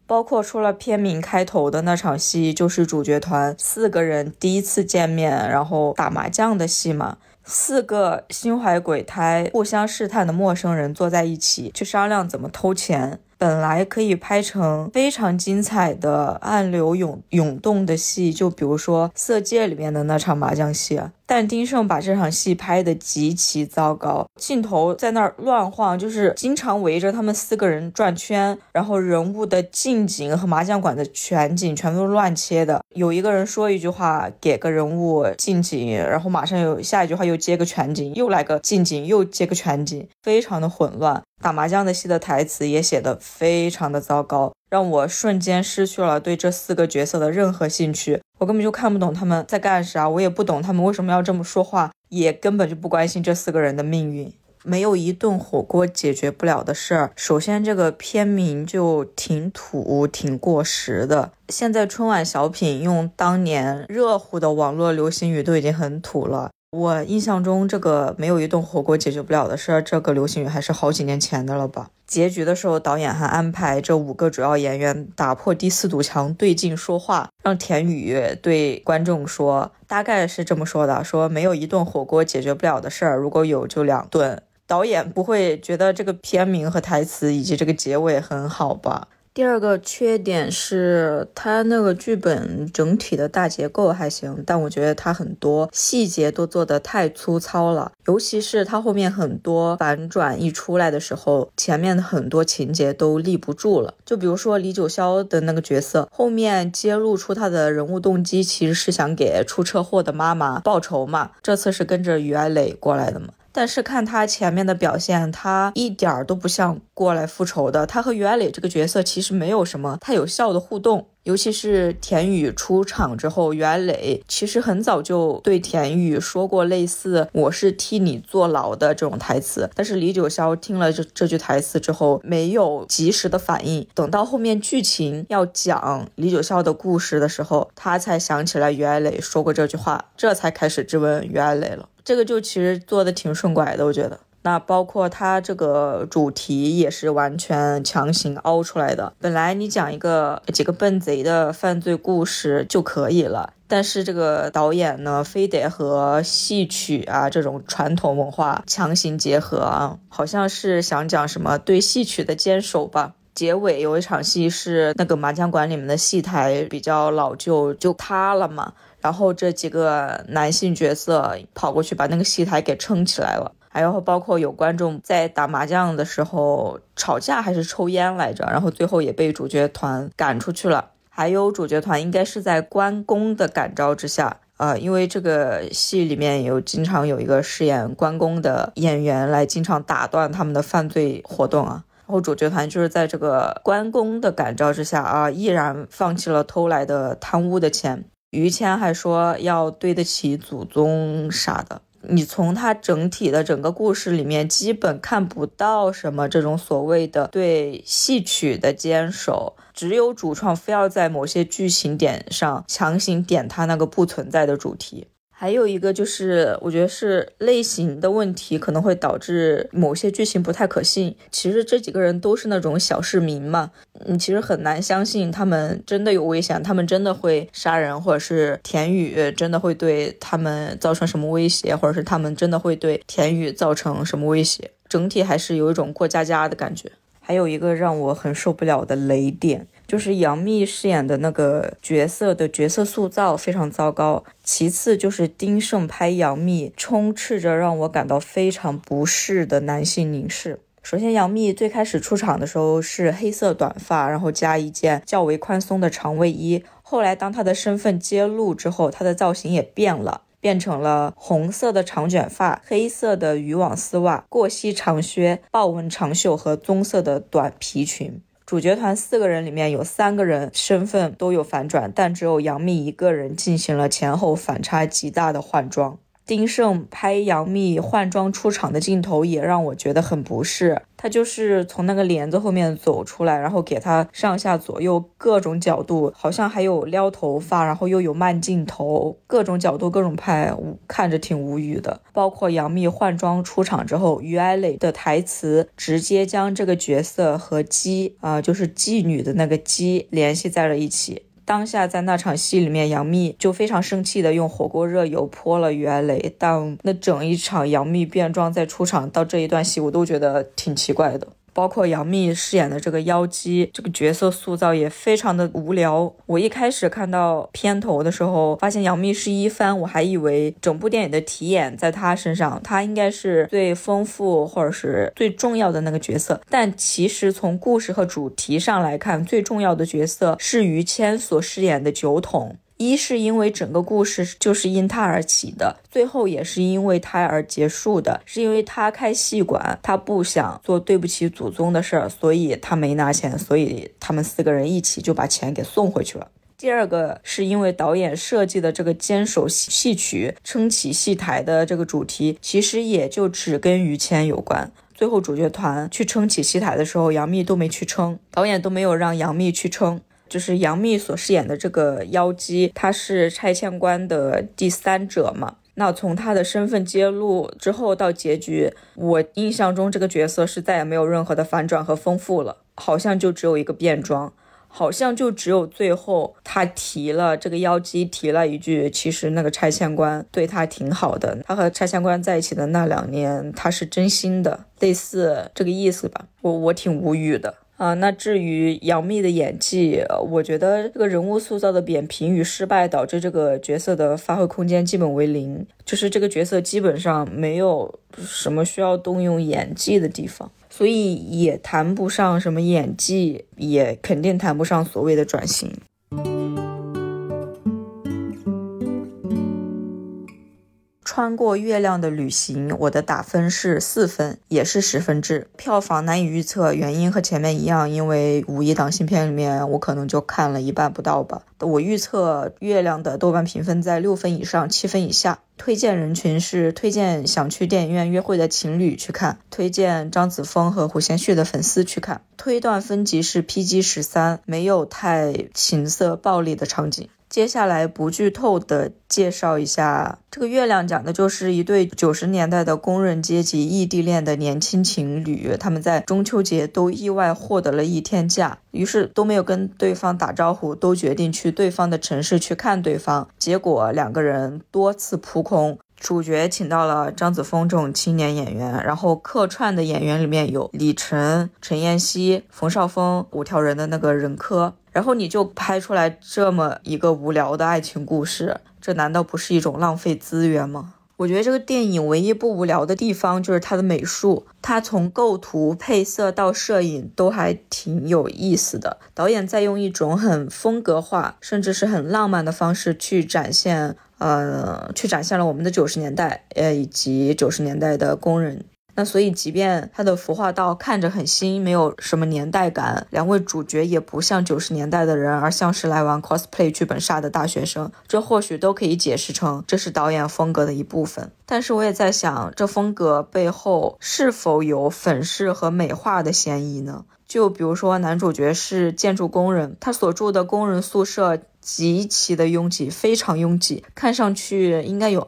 包括除了片名开头的那场戏，就是主角团4个人第一次见面然后打麻将的戏嘛。4个心怀鬼胎互相试探的陌生人坐在一起去商量怎么偷钱，本来可以拍成非常精彩的暗流涌动的戏，就比如说《色戒》里面的那场麻将戏，但丁晟把这场戏拍得极其糟糕，镜头在那儿乱晃，就是经常围着他们4个人转圈，然后人物的近景和麻将馆的全景全都乱切的，有一个人说一句话给个人物近景，然后马上有下一句话又接个全景，又来个近景又接个全景，非常的混乱。打麻将的戏的台词也写得非常的糟糕，让我瞬间失去了对这4个角色的任何兴趣。我根本就看不懂他们在干啥，我也不懂他们为什么要这么说话，也根本就不关心这4个人的命运。没有一顿火锅解决不了的事儿。首先这个片名就挺土挺过时的，现在春晚小品用当年热乎的网络流行语都已经很土了。我印象中这个没有一顿火锅解决不了的事儿，这个流行语还是好几年前的了吧。结局的时候导演还安排这5个主要演员打破第4堵墙对镜说话，让田雨对观众说，大概是这么说的，说没有一顿火锅解决不了的事儿，如果有就2顿。导演不会觉得这个片名和台词以及这个结尾很好吧。第二个缺点是它那个剧本整体的大结构还行，但我觉得它很多细节都做得太粗糙了，尤其是它后面很多反转一出来的时候，前面的很多情节都立不住了。就比如说李九霄的那个角色，后面揭露出他的人物动机其实是想给出车祸的妈妈报仇嘛，这次是跟着于爱磊过来的嘛。但是看他前面的表现，他一点都不像过来复仇的，他和于爱磊这个角色其实没有什么太有效的互动，尤其是田雨出场之后，于爱磊其实很早就对田雨说过类似我是替你坐牢的这种台词，但是李九霄听了这句台词之后没有及时的反应，等到后面剧情要讲李九霄的故事的时候，他才想起来于爱磊说过这句话，这才开始质问于爱磊了。这个就其实做的挺顺拐的，我觉得。那包括它这个主题也是完全强行凹出来的，本来你讲几个笨贼的犯罪故事就可以了，但是这个导演呢非得和戏曲啊这种传统文化强行结合啊，好像是想讲什么对戏曲的坚守吧。结尾有一场戏是那个麻将馆里面的戏台比较老旧，就塌了嘛，然后这几个男性角色跑过去把那个戏台给撑起来了，还有包括有观众在打麻将的时候吵架还是抽烟来着，然后最后也被主角团赶出去了。还有主角团应该是在关公的感召之下，因为这个戏里面经常有一个饰演关公的演员来经常打断他们的犯罪活动啊。然后主角团就是在这个关公的感召之下依然放弃了偷来的贪污的钱。于谦还说要对得起祖宗啥的。你从他整体的整个故事里面基本看不到什么这种所谓的对戏曲的坚守，只有主创非要在某些剧情点上强行点他那个不存在的主题。还有一个就是我觉得是类型的问题可能会导致某些剧情不太可信，其实这几个人都是那种小市民嘛，你其实很难相信他们真的有危险，他们真的会杀人，或者是田雨真的会对他们造成什么威胁，或者是他们真的会对田雨造成什么威胁，整体还是有一种过家家的感觉。还有一个让我很受不了的雷点，就是杨幂饰演的那个角色的角色塑造非常糟糕，其次就是丁晟拍杨幂充斥着让我感到非常不适的男性凝视。首先杨幂最开始出场的时候是黑色短发，然后加一件较为宽松的长卫衣，后来当她的身份揭露之后，她的造型也变了，变成了红色的长卷发、黑色的渔网丝袜、过膝长靴、豹纹长袖和棕色的短皮裙。主角团4个人里面有3个人身份都有反转，但只有杨幂一个人进行了前后反差极大的换装。 丁晟拍杨幂换装出场的镜头也让我觉得很不适，他就是从那个帘子后面走出来，然后给他上下左右各种角度，好像还有撩头发，然后又有慢镜头，各种角度各种拍，看着挺无语的。包括杨幂换装出场之后，于爱磊的台词直接将这个角色和就是妓女的那个姬联系在了一起。当下在那场戏里面，杨幂就非常生气的用火锅热油泼了于爱磊，但那整一场杨幂变装再出场到这一段戏，我都觉得挺奇怪的。包括杨幂饰演的这个妖姬，这个角色塑造也非常的无聊。我一开始看到片头的时候，发现杨幂是一番，我还以为整部电影的题眼在她身上，她应该是最丰富或者是最重要的那个角色。但其实从故事和主题上来看，最重要的角色是于谦所饰演的酒桶。一是因为整个故事就是因他而起的，最后也是因为他而结束的，是因为他开戏馆，他不想做对不起祖宗的事儿，所以他没拿钱，所以他们4个人一起就把钱给送回去了。第二个是因为导演设计的这个坚守戏曲撑起戏台的这个主题，其实也就只跟于谦有关。最后主角团去撑起戏台的时候，杨幂都没去撑，导演都没有让杨幂去撑。就是杨幂所饰演的这个妖姬，她是拆迁官的第3者嘛。那从她的身份揭露之后到结局，我印象中这个角色是再也没有任何的反转和丰富了，好像就只有一个变装，好像就只有最后她这个妖姬提了一句，其实那个拆迁官对她挺好的，她和拆迁官在一起的那2年她是真心的，类似这个意思吧。我挺无语的。那至于杨幂的演技，我觉得这个人物塑造的扁平与失败导致这个角色的发挥空间基本为零，就是这个角色基本上没有什么需要动用演技的地方，所以也谈不上什么演技，也肯定谈不上所谓的转型。穿过月亮的旅行，我的打分是4分，也是10分制。票房难以预测，原因和前面一样，因为5一档新片里面我可能就看了一半不到吧。我预测月亮的豆瓣评分在6分以上7分以下。推荐人群是推荐想去电影院约会的情侣去看，推荐张子枫和胡先煦的粉丝去看。推断分级是 PG-13， 没有太情色暴力的场景。接下来不剧透的介绍一下，这个月亮讲的就是一对90年代的工人阶级异地恋的年轻情侣，他们在中秋节都意外获得了1天假，于是都没有跟对方打招呼，都决定去对方的城市去看对方，结果2个人多次扑空。主角请到了张子枫这种青年演员，然后客串的演员里面有李晨、陈妍希、冯绍峰，5条人的那个人科，然后你就拍出来这么一个无聊的爱情故事，这难道不是一种浪费资源吗？我觉得这个电影唯一不无聊的地方就是它的美术，它从构图、配色到摄影都还挺有意思的。导演在用一种很风格化，甚至是很浪漫的方式去展现了我们的90年代，以及90年代的工人。那所以即便它的服化道看着很新，没有什么年代感，2位主角也不像90年代的人，而像是来玩 cosplay 剧本杀的大学生，这或许都可以解释成这是导演风格的一部分。但是我也在想，这风格背后是否有粉饰和美化的嫌疑呢？就比如说男主角是建筑工人，他所住的工人宿舍极其的拥挤，非常拥挤，看上去应该有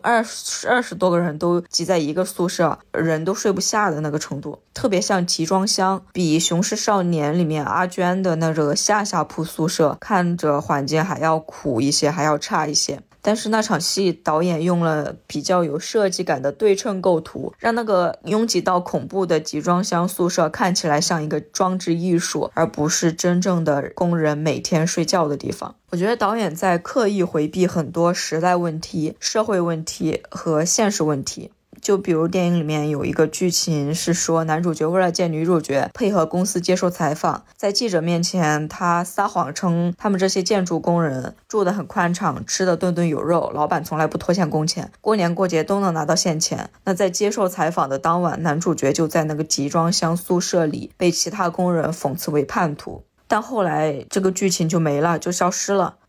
20多个人都挤在一个宿舍，人都睡不下的那个程度，特别像集装箱，比《雄狮少年》里面阿娟的那个下铺宿舍看着环境还要苦一些，还要差一些。但是那场戏导演用了比较有设计感的对称构图，让那个拥挤到恐怖的集装箱宿舍看起来像一个装置艺术，而不是真正的工人每天睡觉的地方。我觉得导演在刻意回避很多时代问题、社会问题和现实问题。就比如电影里面有一个剧情是说，男主角为了见女主角配合公司接受采访，在记者面前他撒谎称他们这些建筑工人住得很宽敞，吃的顿顿有肉，老板从来不拖欠工钱，过年过节都能拿到现钱。那在接受采访的当晚，男主角就在那个集装箱宿舍里被其他工人讽刺为叛徒。但后来这个剧情就没了，就消失了，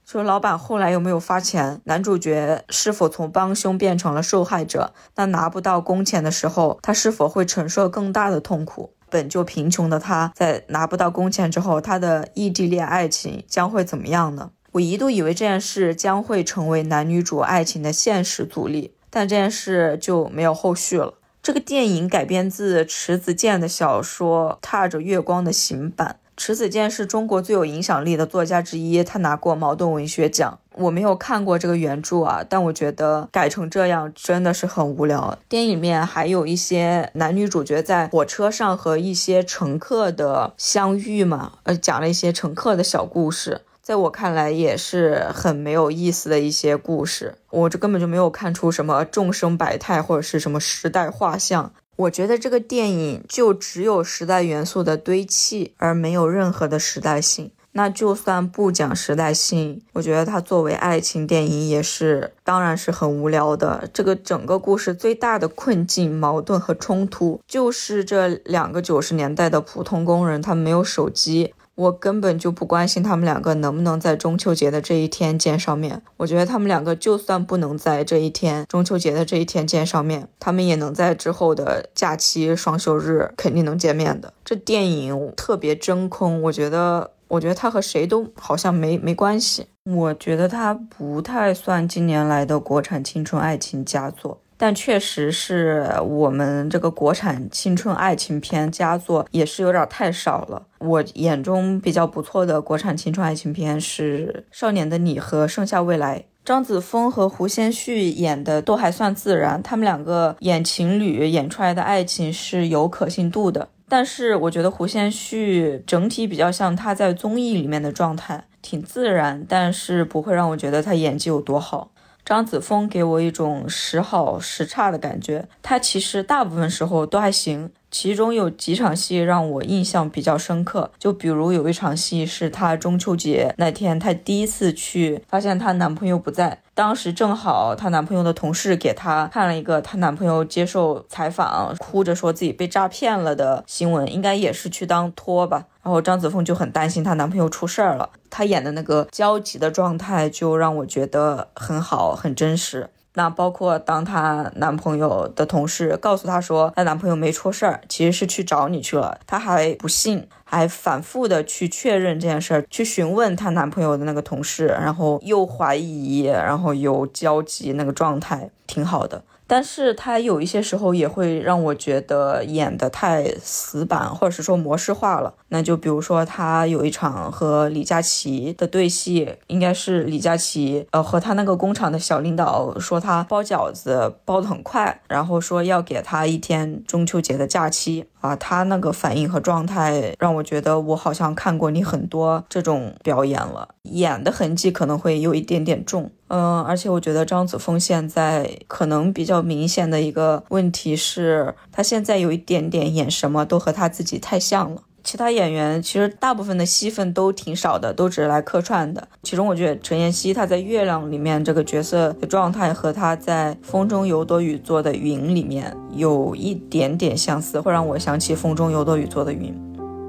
说老板后来有没有发钱，男主角是否从帮凶变成了受害者，那拿不到工钱的时候，他是否会承受更大的痛苦？本就贫穷的他，在拿不到工钱之后，他的异地恋爱情将会怎么样呢？我一度以为这件事将会成为男女主爱情的现实阻力，但这件事就没有后续了。这个电影改编自迟子建的小说《踏着月光的行板》。迟子建是中国最有影响力的作家之一，他拿过茅盾文学奖。我没有看过这个原著啊，但我觉得改成这样真的是很无聊。电影里面还有一些男女主角在火车上和一些乘客的相遇嘛，讲了一些乘客的小故事，在我看来也是很没有意思的一些故事。我这根本就没有看出什么众生百态或者是什么时代画像。我觉得这个电影就只有时代元素的堆砌，而没有任何的时代性。那就算不讲时代性，我觉得它作为爱情电影也是，当然是很无聊的。这个整个故事最大的困境、矛盾和冲突，就是这两个90年代的普通工人，他们没有手机。我根本就不关心他们两个能不能在中秋节的这一天见上面。我觉得他们两个就算不能在这一天，中秋节的这一天见上面，他们也能在之后的假期双休日肯定能见面的。这电影特别真空，我觉得他和谁都好像没关系。我觉得他不太算近年来的国产青春爱情佳作，但确实是我们这个国产青春爱情片佳作也是有点太少了。我眼中比较不错的国产青春爱情片是《少年的你》和《盛夏未来》。张子枫和胡先煦演的都还算自然，他们两个演情侣演出来的爱情是有可信度的。但是我觉得胡先煦整体比较像他在综艺里面的状态，挺自然，但是不会让我觉得他演技有多好。张子枫给我一种时好时差的感觉，他其实大部分时候都还行，其中有几场戏让我印象比较深刻，就比如有一场戏是她中秋节那天，她第一次去发现她男朋友不在，当时正好她男朋友的同事给她看了一个她男朋友接受采访哭着说自己被诈骗了的新闻，应该也是去当托吧。然后张子枫就很担心她男朋友出事儿了，她演的那个焦急的状态就让我觉得很好，很真实。那包括当她男朋友的同事告诉她说她男朋友没出事儿，其实是去找你去了，她还不信，还反复的去确认这件事儿，去询问她男朋友的那个同事，然后又怀疑，然后又焦急，那个状态挺好的。但是他有一些时候也会让我觉得演得太死板，或者是说模式化了。那就比如说他有一场和李佳琦的对戏，应该是李佳琦和他那个工厂的小领导说他包饺子包得很快，然后说要给他一天中秋节的假期啊，他那个反应和状态让我觉得我好像看过你很多这种表演了，演的痕迹可能会有一点点重。而且我觉得张子枫现在可能比较明显的一个问题是，他现在有一点点演什么都和他自己太像了。其他演员其实大部分的戏份都挺少的，都只是来客串的。其中我觉得陈妍希她在月亮里面这个角色的状态和她在风中有朵雨做的云里面有一点点相似，会让我想起风中有朵雨做的云。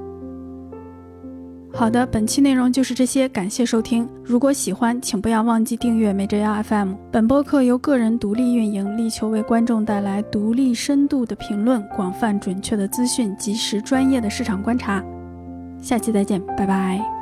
好的，本期内容就是这些，感谢收听。如果喜欢，请不要忘记订阅没折腰 FM。本播客由个人独立运营，力求为观众带来独立深度的评论、广泛准确的资讯、及时专业的市场观察。下期再见，拜拜。